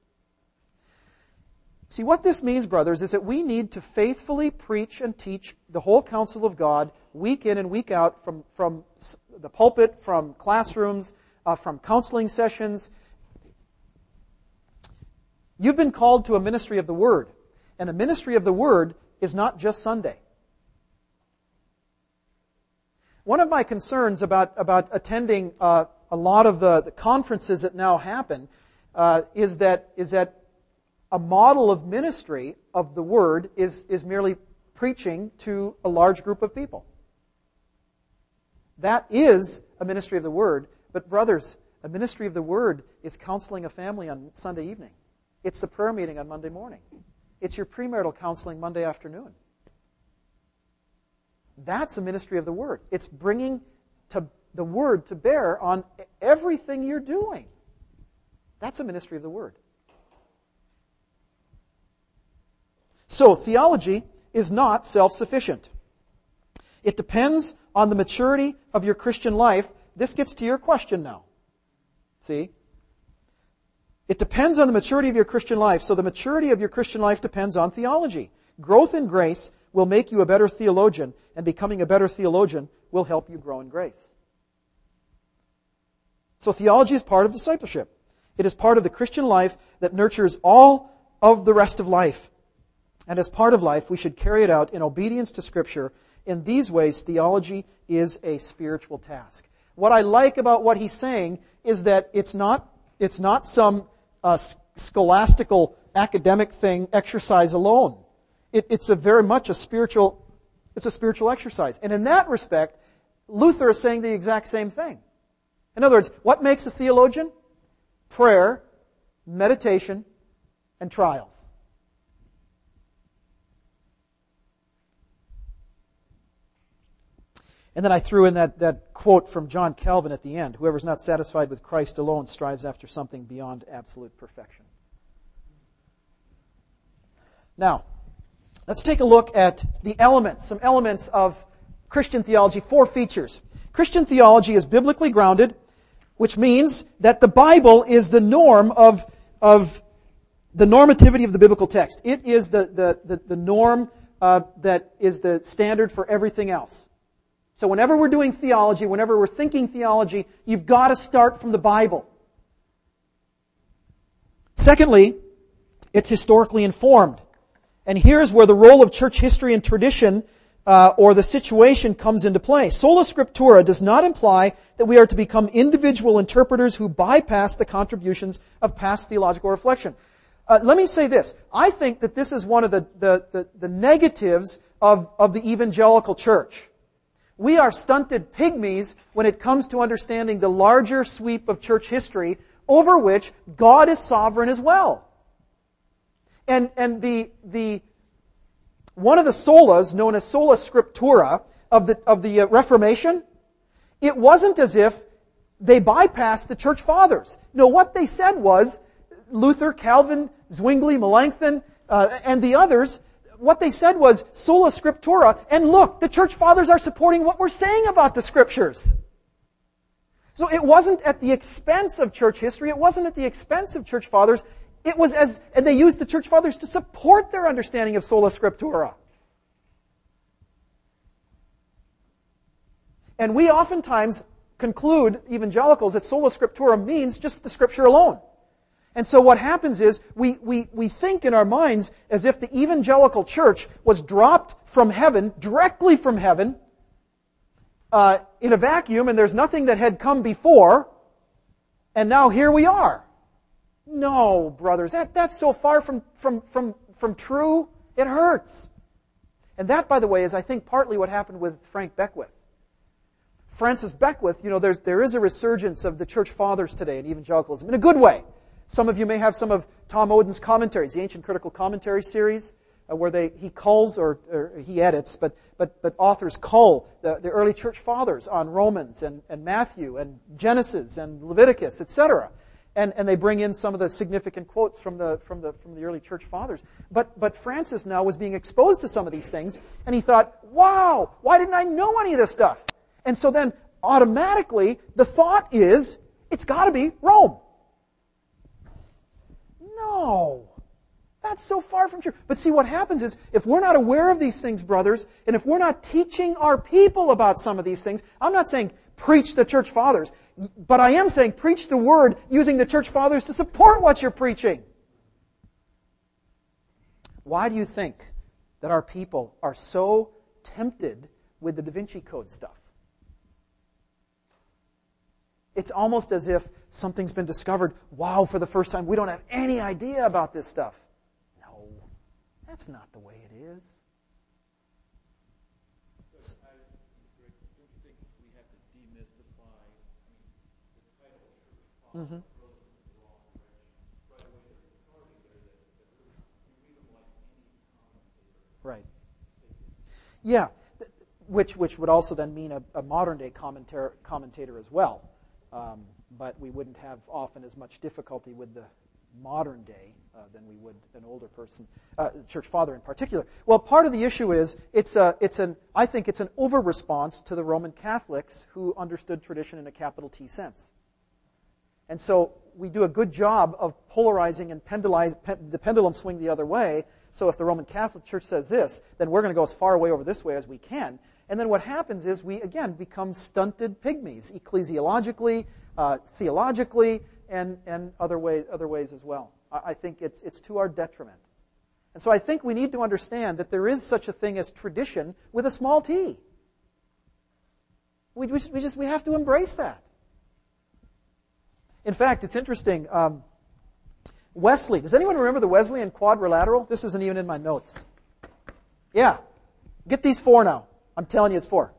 Speaker 1: See, what this means, brothers, is that we need to faithfully preach and teach the whole counsel of God week in and week out from, from the pulpit, from classrooms, uh, from counseling sessions. You've been called to a ministry of the Word. And a ministry of the Word is not just Sunday. One of my concerns about, about attending uh, a lot of the, the conferences that now happen uh, is that is that a model of ministry of the Word is, is merely preaching to a large group of people. That is a ministry of the Word. But brothers, a ministry of the Word is counseling a family on Sunday evening. It's the prayer meeting on Monday morning. It's your premarital counseling Monday afternoon. That's a ministry of the Word. It's bringing to the Word to bear on everything you're doing. That's a ministry of the Word. So, theology is not self-sufficient. It depends on the maturity of your Christian life. This gets to your question now. See? It depends on the maturity of your Christian life. So the maturity of your Christian life depends on theology. Growth in grace will make you a better theologian, and becoming a better theologian will help you grow in grace. So theology is part of discipleship. It is part of the Christian life that nurtures all of the rest of life. And as part of life, we should carry it out in obedience to Scripture. In these ways, theology is a spiritual task. What I like about what he's saying is that it's not, it's not some uh, scholastical academic thing, exercise alone. It, it's a very much a spiritual, it's a spiritual exercise. And in that respect, Luther is saying the exact same thing. In other words, what makes a theologian? Prayer, meditation, and trials. And then I threw in that, that quote from John Calvin at the end. Whoever is not satisfied with Christ alone strives after something beyond absolute perfection. Now, let's take a look at the elements, some elements of Christian theology, four features. Christian theology is biblically grounded, which means that the Bible is the norm of, of the normativity of the biblical text. It is the, the, the, the norm uh, that is the standard for everything else. So whenever we're doing theology, whenever we're thinking theology, you've got to start from the Bible. Secondly, it's historically informed. And here's where the role of church history and tradition uh, or the situation comes into play. Sola Scriptura does not imply that we are to become individual interpreters who bypass the contributions of past theological reflection. Uh, let me say this. I think that this is one of the, the, the, the negatives of, of the evangelical church. We are stunted pygmies when it comes to understanding the larger sweep of church history over which God is sovereign as well. And, and the, the, one of the solas, known as sola scriptura, of the, of the Reformation, it wasn't as if they bypassed the church fathers. No, what they said was, Luther, Calvin, Zwingli, Melanchthon, uh, and the others, what they said was sola scriptura, and look, the church fathers are supporting what we're saying about the Scriptures. So it wasn't at the expense of church history, it wasn't at the expense of church fathers, it was as, and they used the church fathers to support their understanding of sola scriptura. And we oftentimes conclude, evangelicals, that sola scriptura means just the Scripture alone. And so what happens is we, we, we think in our minds as if the evangelical church was dropped from heaven, directly from heaven, uh, in a vacuum, and there's nothing that had come before, and now here we are. No, brothers, that, that's so far from, from, from, from true, it hurts. And that, by the way, is I think partly what happened with Frank Beckwith. Francis Beckwith, you know, there's, there is a resurgence of the church fathers today in evangelicalism, in a good way. Some of you may have some of Tom Oden's commentaries, the Ancient Critical Commentary series, uh, where they he culls, or, or he edits, but but but authors cull the, the early church fathers on Romans and, and Matthew and Genesis and Leviticus, et cetera. And and they bring in some of the significant quotes from the from the from the early church fathers. But but Francis now was being exposed to some of these things, and he thought, wow, why didn't I know any of this stuff? And so then automatically the thought is, it's got to be Rome. No. That's so far from true. But see, what happens is, if we're not aware of these things, brothers, and if we're not teaching our people about some of these things, I'm not saying preach the church fathers, but I am saying preach the word using the church fathers to support what you're preaching. Why do you think that our people are so tempted with the Da Vinci Code stuff? It's almost as if something's been discovered. Wow, for the first time, we don't have any idea about this stuff. No, that's not the way it is.
Speaker 3: So, I, don't you think we have to demystify the title church father
Speaker 1: Mm-hmm.
Speaker 3: goes in the wrong direction? Right away, there's authority there that, that really, you read them like any commentator.
Speaker 1: Right. Yeah, which which would also then mean a, a modern day commentator commentator as well. Um, but we wouldn't have often as much difficulty with the modern day uh, than we would an older person, uh, church father in particular. Well, part of the issue is it's a it's an I think it's an over response to the Roman Catholics who understood tradition in a capital T sense, and so we do a good job of polarizing and pendulizing pen, the pendulum swing the other way. So if the Roman Catholic Church says this, then we're going to go as far away over this way as we can. And then what happens is we, again, become stunted pygmies, ecclesiologically, uh, theologically, and, and other, way, other ways as well. I, I think it's, it's to our detriment. And so I think we need to understand that there is such a thing as tradition with a small t. We, we, we just we have to embrace that. In fact, it's interesting. Um, Wesley, does anyone remember the Wesleyan quadrilateral? This isn't even in my notes. Yeah. Get these four now. I'm telling you it's four.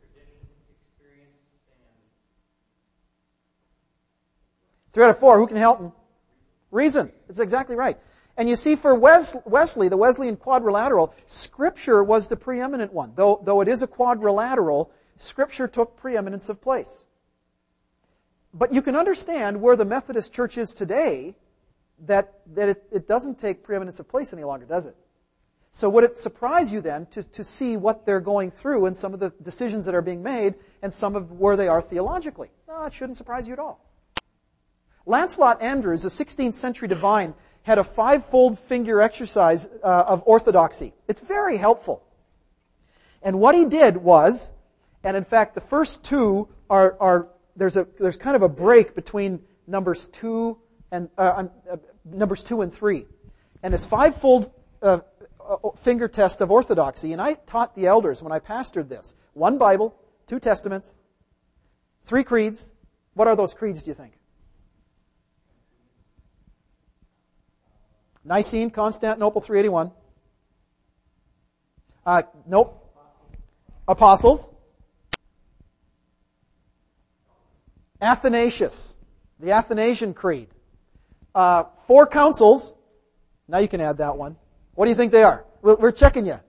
Speaker 1: Three out of four. Who can help him? Reason. That's exactly right. And you see, for Wes, Wesley, the Wesleyan quadrilateral, Scripture was the preeminent one. Though, though it is a quadrilateral, Scripture took preeminence of place. But you can understand where the Methodist Church is today, that, that it, it doesn't take preeminence of place any longer, does it? So would it surprise you then to, to see what they're going through and some of the decisions that are being made and some of where they are theologically? No, it shouldn't surprise you at all. Lancelot Andrewes, a sixteenth century divine, had a five-fold finger exercise uh, of orthodoxy. It's very helpful. And what he did was, and in fact the first two are, are there's a there's kind of a break between numbers two and uh, uh, numbers two and three, and his five-fold uh, finger test of orthodoxy. And I taught the elders when I pastored this: one Bible, two Testaments, three creeds. What are those creeds, do you think? Nicene, Constantinople, three eighty-one. Uh, nope. Apostles. Athanasius, the Athanasian Creed. Uh, four councils. Now you can add that one. What do you think they are? We're checking you.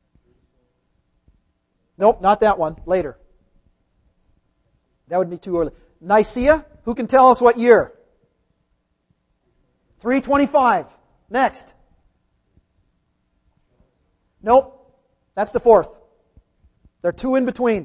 Speaker 1: Nope, not that one. Later. That would be too early. Nicaea, who can tell us what year? three twenty-five. Next. Nope, that's the fourth. There are two in between.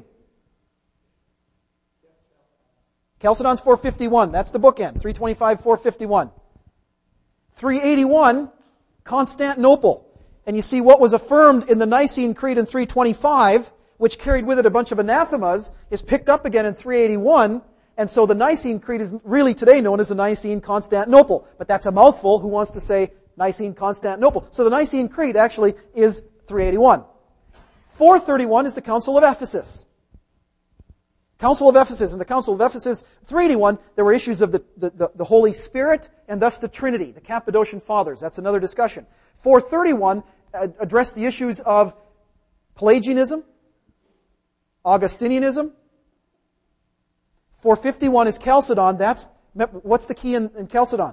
Speaker 1: Chalcedon's four fifty-one. That's the bookend. three twenty-five, four fifty-one. three eighty-one, Constantinople. And you see what was affirmed in the Nicene Creed in three twenty-five, which carried with it a bunch of anathemas, is picked up again in three eighty-one. And so the Nicene Creed is really today known as the Nicene Constantinople. But that's a mouthful. Who wants to say Nicene Constantinople? So the Nicene Creed actually is three eighty-one. four thirty-one is the Council of Ephesus. Council of Ephesus. In the Council of Ephesus, three eighty-one, there were issues of the, the, the, the Holy Spirit and thus the Trinity, the Cappadocian Fathers. That's another discussion. four thirty-one uh, addressed the issues of Pelagianism, Augustinianism. four fifty-one is Chalcedon. That's, what's the key in, in Chalcedon?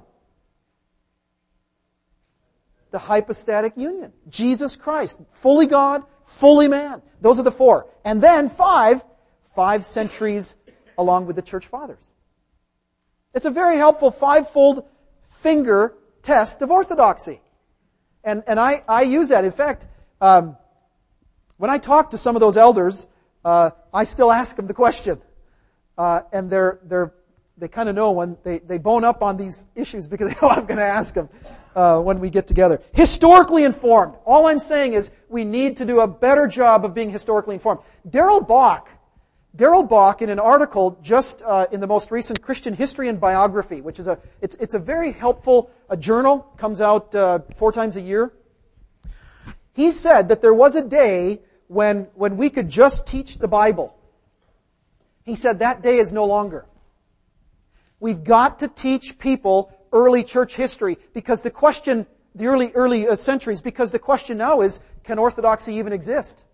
Speaker 1: The hypostatic union. Jesus Christ, fully God, fully man. Those are the four. And then five, five centuries along with the church fathers. It's a very helpful five-fold finger test of orthodoxy. And, and I, I use that. In fact, um, when I talk to some of those elders, uh, I still ask them the question, uh, and they're they're they kind of know when they, they bone up on these issues because they know I'm going to ask them uh, when we get together. Historically informed. All I'm saying is we need to do a better job of being historically informed. Darrell Bock, Darrell Bock, in an article just uh, in the most recent Christian History and Biography, which is a it's it's a very helpful a journal, comes out uh, four times a year. He said that there was a day when when we could just teach the Bible. He said that day is no longer. We've got to teach people early church history because the question, the early early uh, centuries, because the question now is, can orthodoxy even exist?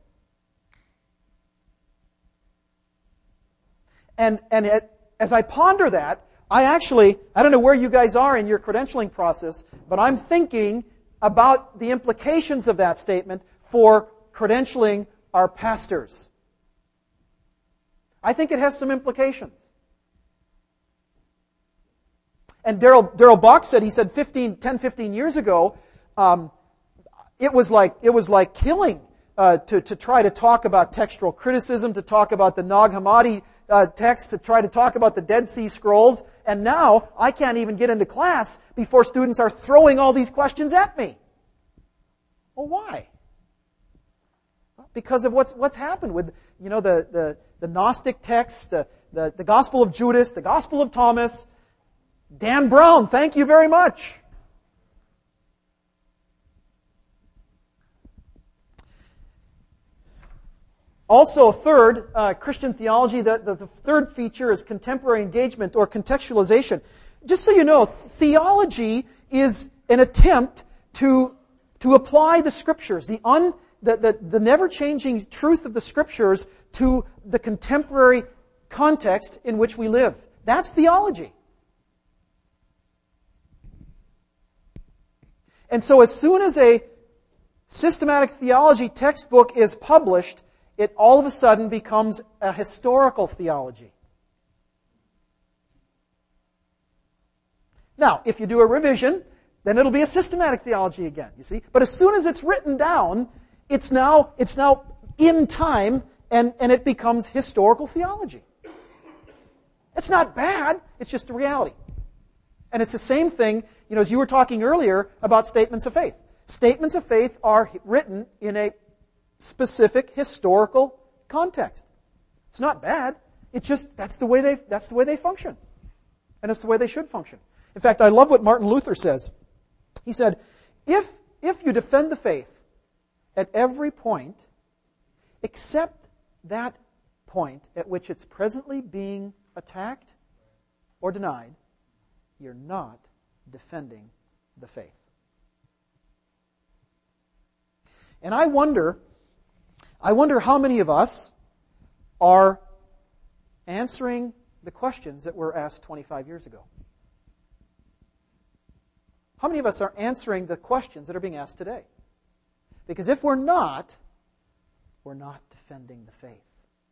Speaker 1: And and it, as I ponder that, I actually, I don't know where you guys are in your credentialing process, but I'm thinking about the implications of that statement for credentialing our pastors. I think it has some implications. And Darrell, Darrell Bock said, he said fifteen, ten, fifteen years ago, um, it was like, it was like killing, uh, to, to try to talk about textual criticism, to talk about the Nag Hammadi, uh, text, to try to talk about the Dead Sea Scrolls. And now, I can't even get into class before students are throwing all these questions at me. Well, why? Because of what's, what's happened with, you know, the, the, the Gnostic texts, the, the, the Gospel of Judas, the Gospel of Thomas. Dan Brown, thank you very much. Also, third, uh, Christian theology, the, the, the third feature is contemporary engagement or contextualization. Just so you know, theology is an attempt to, to apply the Scriptures, the, un, the, the, the never-changing truth of the Scriptures to the contemporary context in which we live. That's theology. And so as soon as a systematic theology textbook is published, it all of a sudden becomes a historical theology. Now, if you do a revision, then it'll be a systematic theology again, you see? But as soon as it's written down, it's now, it's now in time, and, and it becomes historical theology. It's not bad, it's just a reality. And it's the same thing, you know, as you were talking earlier about statements of faith. Statements of faith are written in a specific historical context. It's not bad. It's just that's the way they that's the way they function. And it's the way they should function. In fact, I love what Martin Luther says. He said, if if you defend the faith at every point except that point at which it's presently being attacked or denied, you're not defending the faith. And I wonder, I wonder how many of us are answering the questions that were asked twenty-five years ago. How many of us are answering the questions that are being asked today? Because if we're not, we're not defending the faith.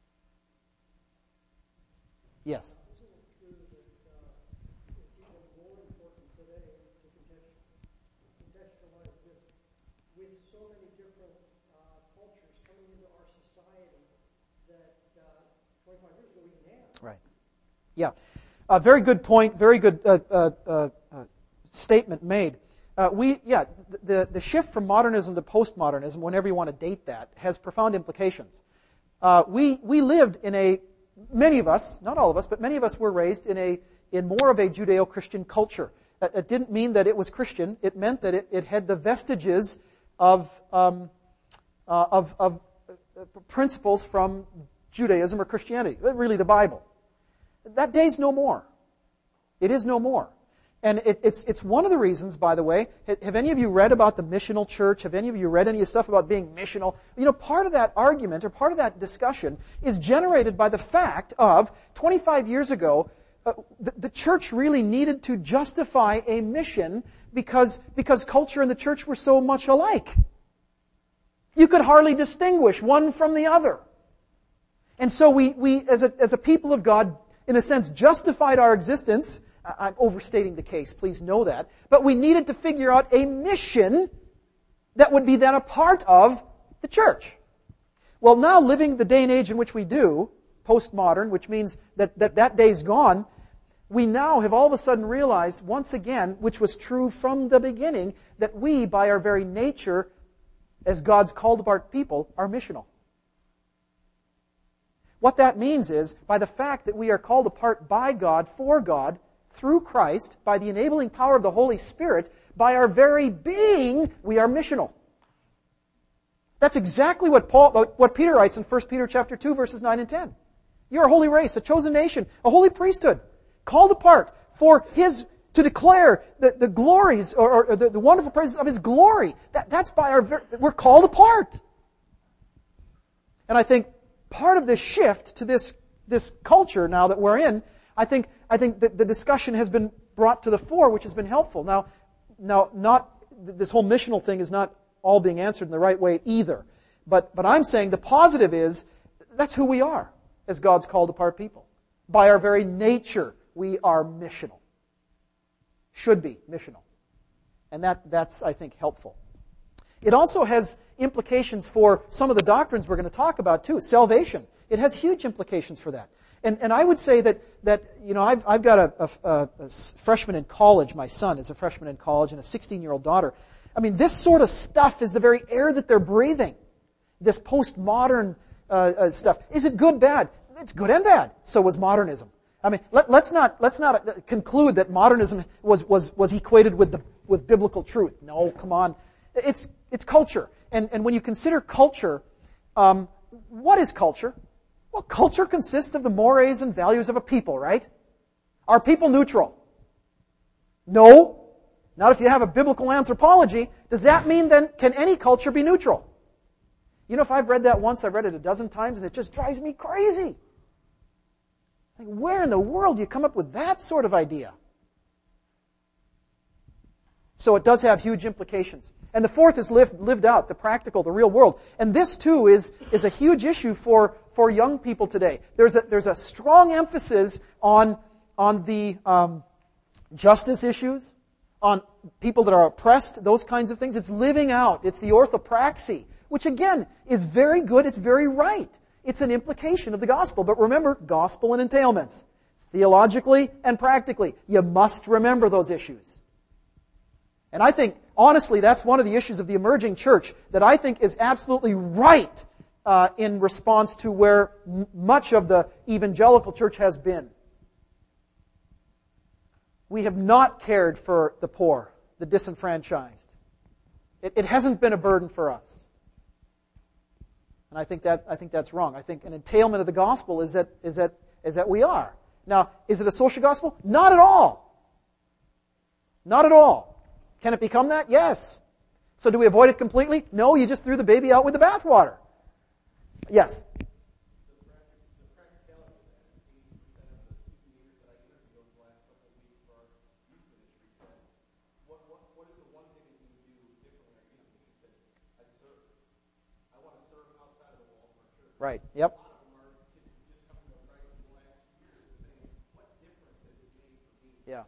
Speaker 1: Yes? Right. Yeah. A very good point. Very good uh, uh, uh, uh, statement made. Uh, we, yeah, the the shift from modernism to postmodernism, whenever you want to date that, has profound implications. Uh, we we lived in a many of us, not all of us, but many of us were raised in a in more of a Judeo-Christian culture. It, it didn't mean that it was Christian. It meant that it, it had the vestiges of um, uh, of of uh, principles from Judaism or Christianity, really the Bible. That day's no more. It is no more. And it, it's it's one of the reasons, by the way, have any of you read about the missional church? Have any of you read any stuff about being missional? You know, part of that argument or part of that discussion is generated by the fact of twenty-five years ago, uh, the, the church really needed to justify a mission because, because culture and the church were so much alike. You could hardly distinguish one from the other. And so we, we as a, as a people of God, in a sense, justified our existence. I'm overstating the case, please know that. But we needed to figure out a mission that would be then a part of the church. Well, now living the day and age in which we do, postmodern, which means that that, that day's gone, we now have all of a sudden realized once again, which was true from the beginning, that we, by our very nature, as God's called apart people, are missional. What that means is, by the fact that we are called apart by God, for God, through Christ, by the enabling power of the Holy Spirit, by our very being, we are missional. That's exactly what Paul, what Peter writes in First Peter chapter two, verses nine and ten. You're a holy race, a chosen nation, a holy priesthood, called apart for His, to declare the, the glories, or, or the, the wonderful praises of His glory. That, that's by our, ver- we're called apart. And I think part of this shift to this, this culture now that we're in, I think, I think that the discussion has been brought to the fore, which has been helpful. Now, now, not, this whole missional thing is not all being answered in the right way either. But, but I'm saying the positive is, that's who we are as God's called apart people. By our very nature, we are missional. Should be missional. And that, that's, I think, helpful. It also has implications for some of the doctrines we're going to talk about too. Salvation. It has huge implications for that. And, and I would say that, that you know, I've, I've got a, a, a freshman in college. My son is a freshman in college and a sixteen-year-old daughter. I mean, this sort of stuff is the very air that they're breathing. This postmodern uh, uh, stuff. Is it good, bad? It's good and bad. So was modernism. I mean, let, let's not let's not conclude that modernism was was was equated with the with biblical truth. No, come on. It's it's culture, and and when you consider culture, um, what is culture? Well, culture consists of the mores and values of a people, right? Are people neutral? No. Not if you have a biblical anthropology. Does that mean then, can any culture be neutral? You know, if I've read that once, I've read it a dozen times, and it just drives me crazy. Like, where in the world do you come up with that sort of idea? So it does have huge implications. And the fourth is lived, lived out, the practical, the real world. And this, too, is, is a huge issue for, for young people today. There's a, there's a strong emphasis on, on the um, justice issues, on people that are oppressed, those kinds of things. It's living out. It's the orthopraxy, which, again, is very good. It's very right. It's an implication of the gospel. But remember, gospel and entailments. Theologically and practically. You must remember those issues. And I think, honestly, that's one of the issues of the emerging church that I think is absolutely right uh, in response to where m- much of the evangelical church has been. We have not cared for the poor, the disenfranchised. It, it hasn't been a burden for us. And I think that I think that's wrong. I think an entailment of the gospel is that is that is that we are. Now, is it a social gospel? Not at all. Not at all. Can it become that? Yes. So do we avoid it completely? No, you just threw the baby out with the bathwater. Yes. Right. Yep. Yeah.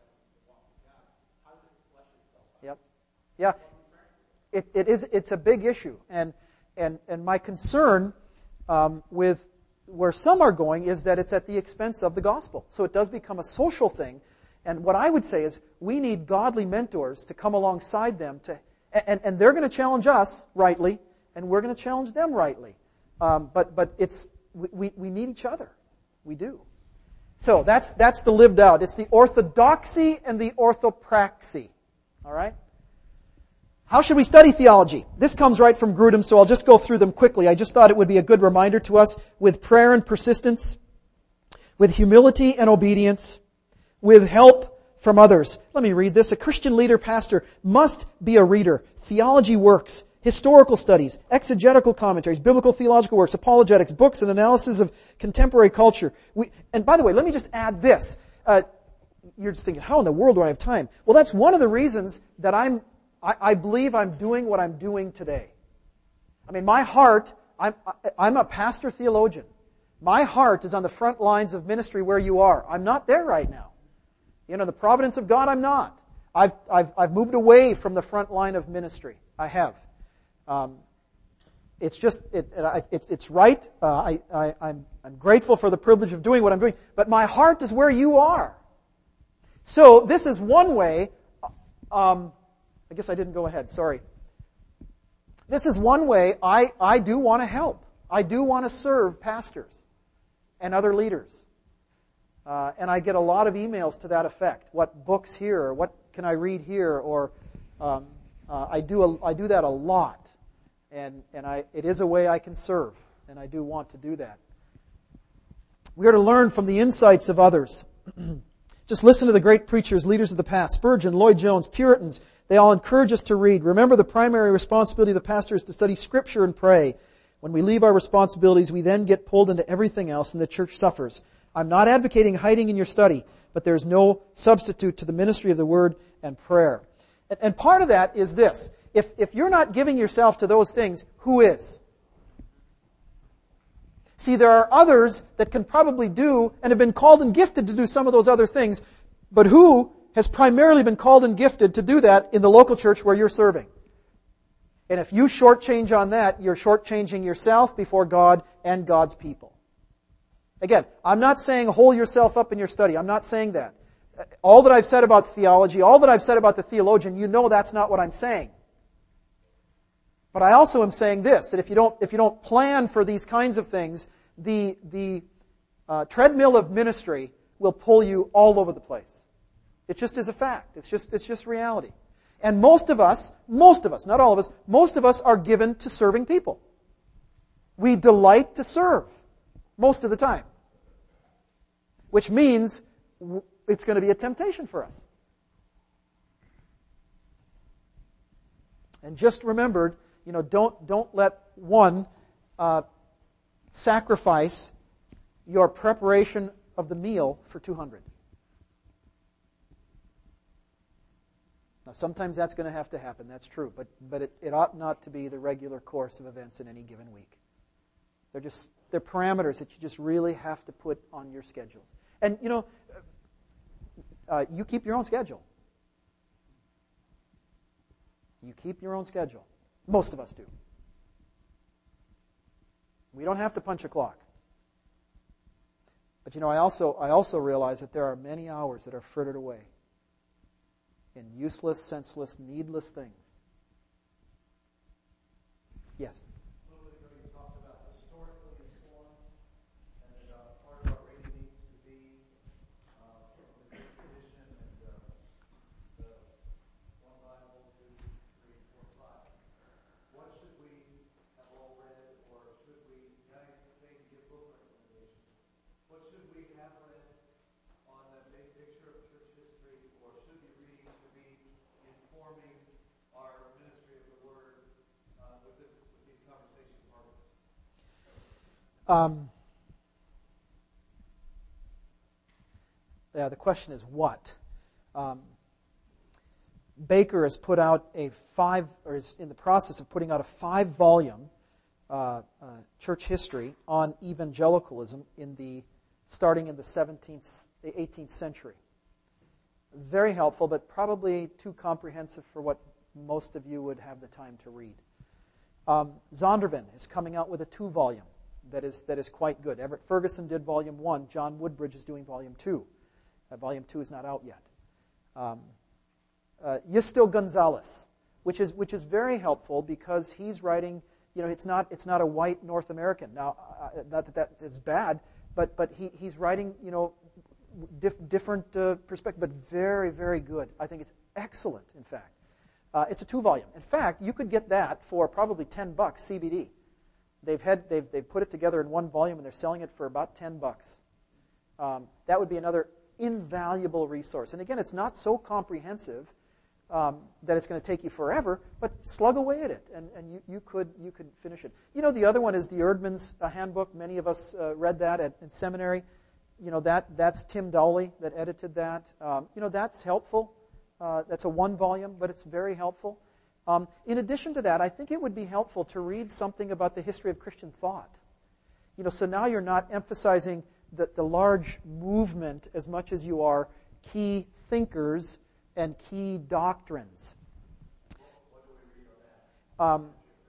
Speaker 1: Yep. Yeah. It, it is. It's a big issue, and and and my concern um, with where some are going is that it's at the expense of the gospel. So it does become a social thing, and what I would say is we need godly mentors to come alongside them to, and and they're going to challenge us rightly, and we're going to challenge them rightly. Um, but but it's we, we need each other. We do. So that's that's the lived out. It's the orthodoxy and the orthopraxy. All right? How should we study theology? This comes right from Grudem, so I'll just go through them quickly. I just thought it would be a good reminder to us with prayer and persistence, with humility and obedience, with help from others. Let me read this. A Christian leader, pastor, must be a reader. Theology works. Historical studies, exegetical commentaries, biblical theological works, apologetics, books and analysis of contemporary culture. We, and by the way, let me just add this. Uh, you're just thinking, how in the world do I have time? Well, that's one of the reasons that I'm, I, I believe I'm doing what I'm doing today. I mean, my heart, I'm, I'm a pastor theologian. My heart is on the front lines of ministry where you are. I'm not there right now. You know, the providence of God, I'm not. I've, I've, I've moved away from the front line of ministry. I have. Um, it's just, it, it, it's, it's right. Uh, I, I, I'm, I'm grateful for the privilege of doing what I'm doing, but my heart is where you are. So this is one way, um, I guess I didn't go ahead, sorry. This is one way I, I do want to help. I do want to serve pastors and other leaders. Uh, and I get a lot of emails to that effect. What books here, or what can I read here, or um, uh, I do a, I do that a lot. And, and I, it is a way I can serve, and I do want to do that. We are to learn from the insights of others. Just listen to the great preachers, leaders of the past. Spurgeon, Lloyd-Jones, Puritans. They all encourage us to read. Remember, the primary responsibility of the pastor is to study Scripture and pray. When we leave our responsibilities, we then get pulled into everything else, and the church suffers. I'm not advocating hiding in your study, but there's no substitute to the ministry of the Word and prayer. And, and part of that is this. If, if you're not giving yourself to those things, who is? See, there are others that can probably do and have been called and gifted to do some of those other things, but who has primarily been called and gifted to do that in the local church where you're serving? And if you shortchange on that, you're shortchanging yourself before God and God's people. Again, I'm not saying hold yourself up in your study. I'm not saying that. All that I've said about theology, all that I've said about the theologian, you know that's not what I'm saying. But I also am saying this, that if you don't, if you don't plan for these kinds of things, the, the uh, treadmill of ministry will pull you all over the place. It just is a fact. It's just, it's just reality. And most of us, most of us, not all of us, most of us are given to serving people. We delight to serve most of the time. Which means it's going to be a temptation for us. And just remembered, you know, don't don't let one uh, sacrifice your preparation of the meal for two hundred. Now, sometimes that's going to have to happen. That's true, but but it, it ought not to be the regular course of events in any given week. They're just they're parameters that you just really have to put on your schedules. And you know, uh, you keep your own schedule. You keep your own schedule. Most of us do. We don't have to punch a clock. But you know, I also I also realize that there are many hours that are frittered away in useless, senseless, needless things. Yes?
Speaker 3: A little bit ago you talked about historically informed, and that uh, part of our reading needs to be uh, from the good tradition and uh, the one Bible, two, three, four, five. What should we have all read, or should we, not even saying give book recommendations, what should we have read on that big picture of church history, or should be reading to be informing our ministry of the Word uh, with, this, with these conversation partners?
Speaker 1: Um, yeah, the question is what? Um, Baker has put out a five, or is in the process of putting out a five-volume uh, uh, church history on evangelicalism in the starting in the seventeenth, the eighteenth century. Very helpful, but probably too comprehensive for what most of you would have the time to read. Um, Zondervan is coming out with a two-volume that is that is quite good. Everett Ferguson did volume one. John Woodbridge is doing volume two. Uh, volume two is not out yet. Um, Uh, Yistil Gonzalez, which is which is very helpful because he's writing. You know, it's not it's not a white North American. Now, uh, not that that is bad, but but he he's writing. You know, dif- different uh, perspective, but very very good. I think it's excellent. In fact, uh, it's a two volume. In fact, you could get that for probably ten bucks C B D. They've had they've they've put it together in one volume and they're selling it for about ten bucks. Um, that would be another invaluable resource. And again, it's not so comprehensive. Um, that it's going to take you forever, but slug away at it, and, and you, you could you could finish it. You know, the other one is the Erdman's uh, Handbook. Many of us uh, read that at, in seminary. You know, that that's Tim Dowley that edited that. Um, you know, that's helpful. Uh, that's a one volume, but it's very helpful. Um, in addition to that, I think it would be helpful to read something about the history of Christian thought. You know, so now you're not emphasizing the, the large movement as much as you are key thinkers and key doctrines.
Speaker 3: What do we read on that?
Speaker 1: Um,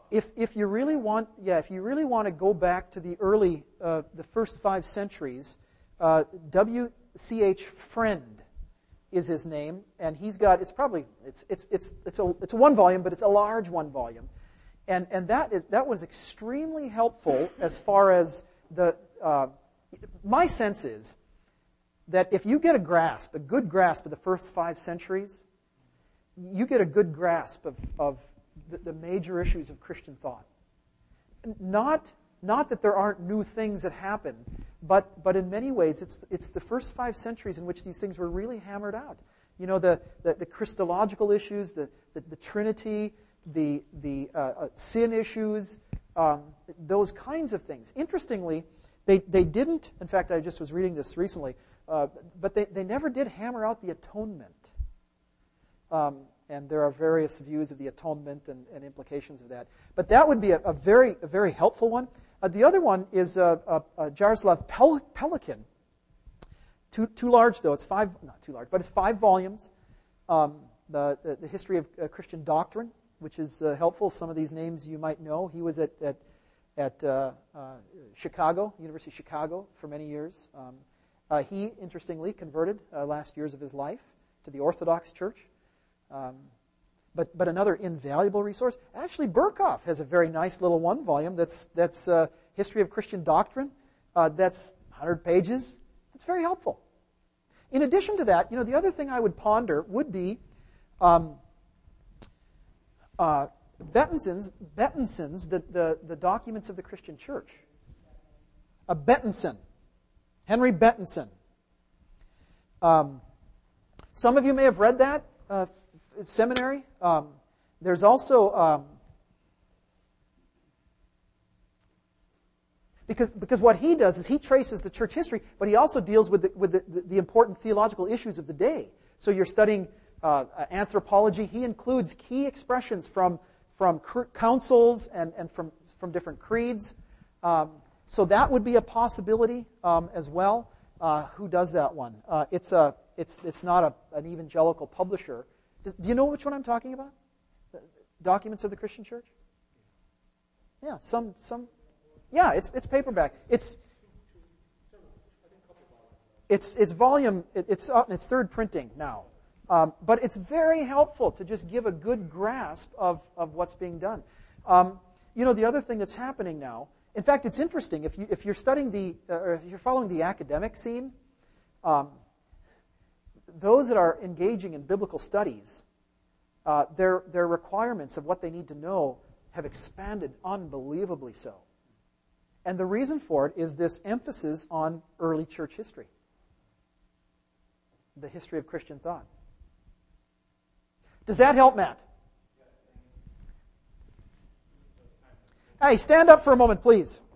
Speaker 1: if if you really want, yeah, if you really want to go back to the early, uh, the first five centuries, uh, W C H Friend is his name, and he's got, it's probably, it's it's it's it's a it's a one volume, but it's a large one volume, and and that is that was extremely helpful as far as the. Uh, my sense is that if you get a grasp, a good grasp of the first five centuries, you get a good grasp of of the, the major issues of Christian thought. Not not that there aren't new things that happen. But but in many ways, it's it's the first five centuries in which these things were really hammered out. You know, the the, the Christological issues, the the, the Trinity, the the uh, uh, sin issues, um, those kinds of things. Interestingly, they they didn't. In fact, I just was reading this recently, uh, but they, they never did hammer out the atonement. Um, and there are various views of the atonement and, and implications of that. But that would be a, a very a very helpful one. Uh, the other one is uh, uh, uh, Jaroslav Pel- Pelikan. Too too large though. It's five, not too large, but it's five volumes. Um, the, the the history of uh, Christian doctrine, which is uh, helpful. Some of these names you might know. He was at at at uh, uh, Chicago, University of Chicago, for many years. Um, uh, he interestingly converted uh, last years of his life to the Orthodox Church. Um, But but another invaluable resource. Actually, Burkhoff has a very nice little one volume. That's that's uh, History of Christian Doctrine. Uh, that's one hundred pages. It's very helpful. In addition to that, you know, the other thing I would ponder would be um, uh, Bettenson's Bettenson's the, the the documents of the Christian Church. A Bettenson, Henry Bettenson. Um, some of you may have read that. Uh, Seminary. Um, there's also um, because because what he does is he traces the church history, but he also deals with the, with the, the, the important theological issues of the day. So you're studying uh, anthropology. He includes key expressions from from councils and and from from different creeds. Um, so that would be a possibility um, as well. Uh, who does that one? Uh, it's a it's it's not a, an evangelical publisher. Does, do you know which one I'm talking about? The Documents of the Christian Church? Yeah, some some. Yeah, it's it's paperback. It's it's it's volume. It, it's up in its third printing now, um, but it's very helpful to just give a good grasp of of what's being done. Um, you know, the other thing that's happening now. In fact, it's interesting if you if you're studying the uh, or if you're following the academic scene. Um, Those that are engaging in biblical studies, uh, their their requirements of what they need to know have expanded unbelievably so. And the reason for it is this emphasis on early church history, the history of Christian thought. Does that help, Matt? Hey, stand up for a moment, please.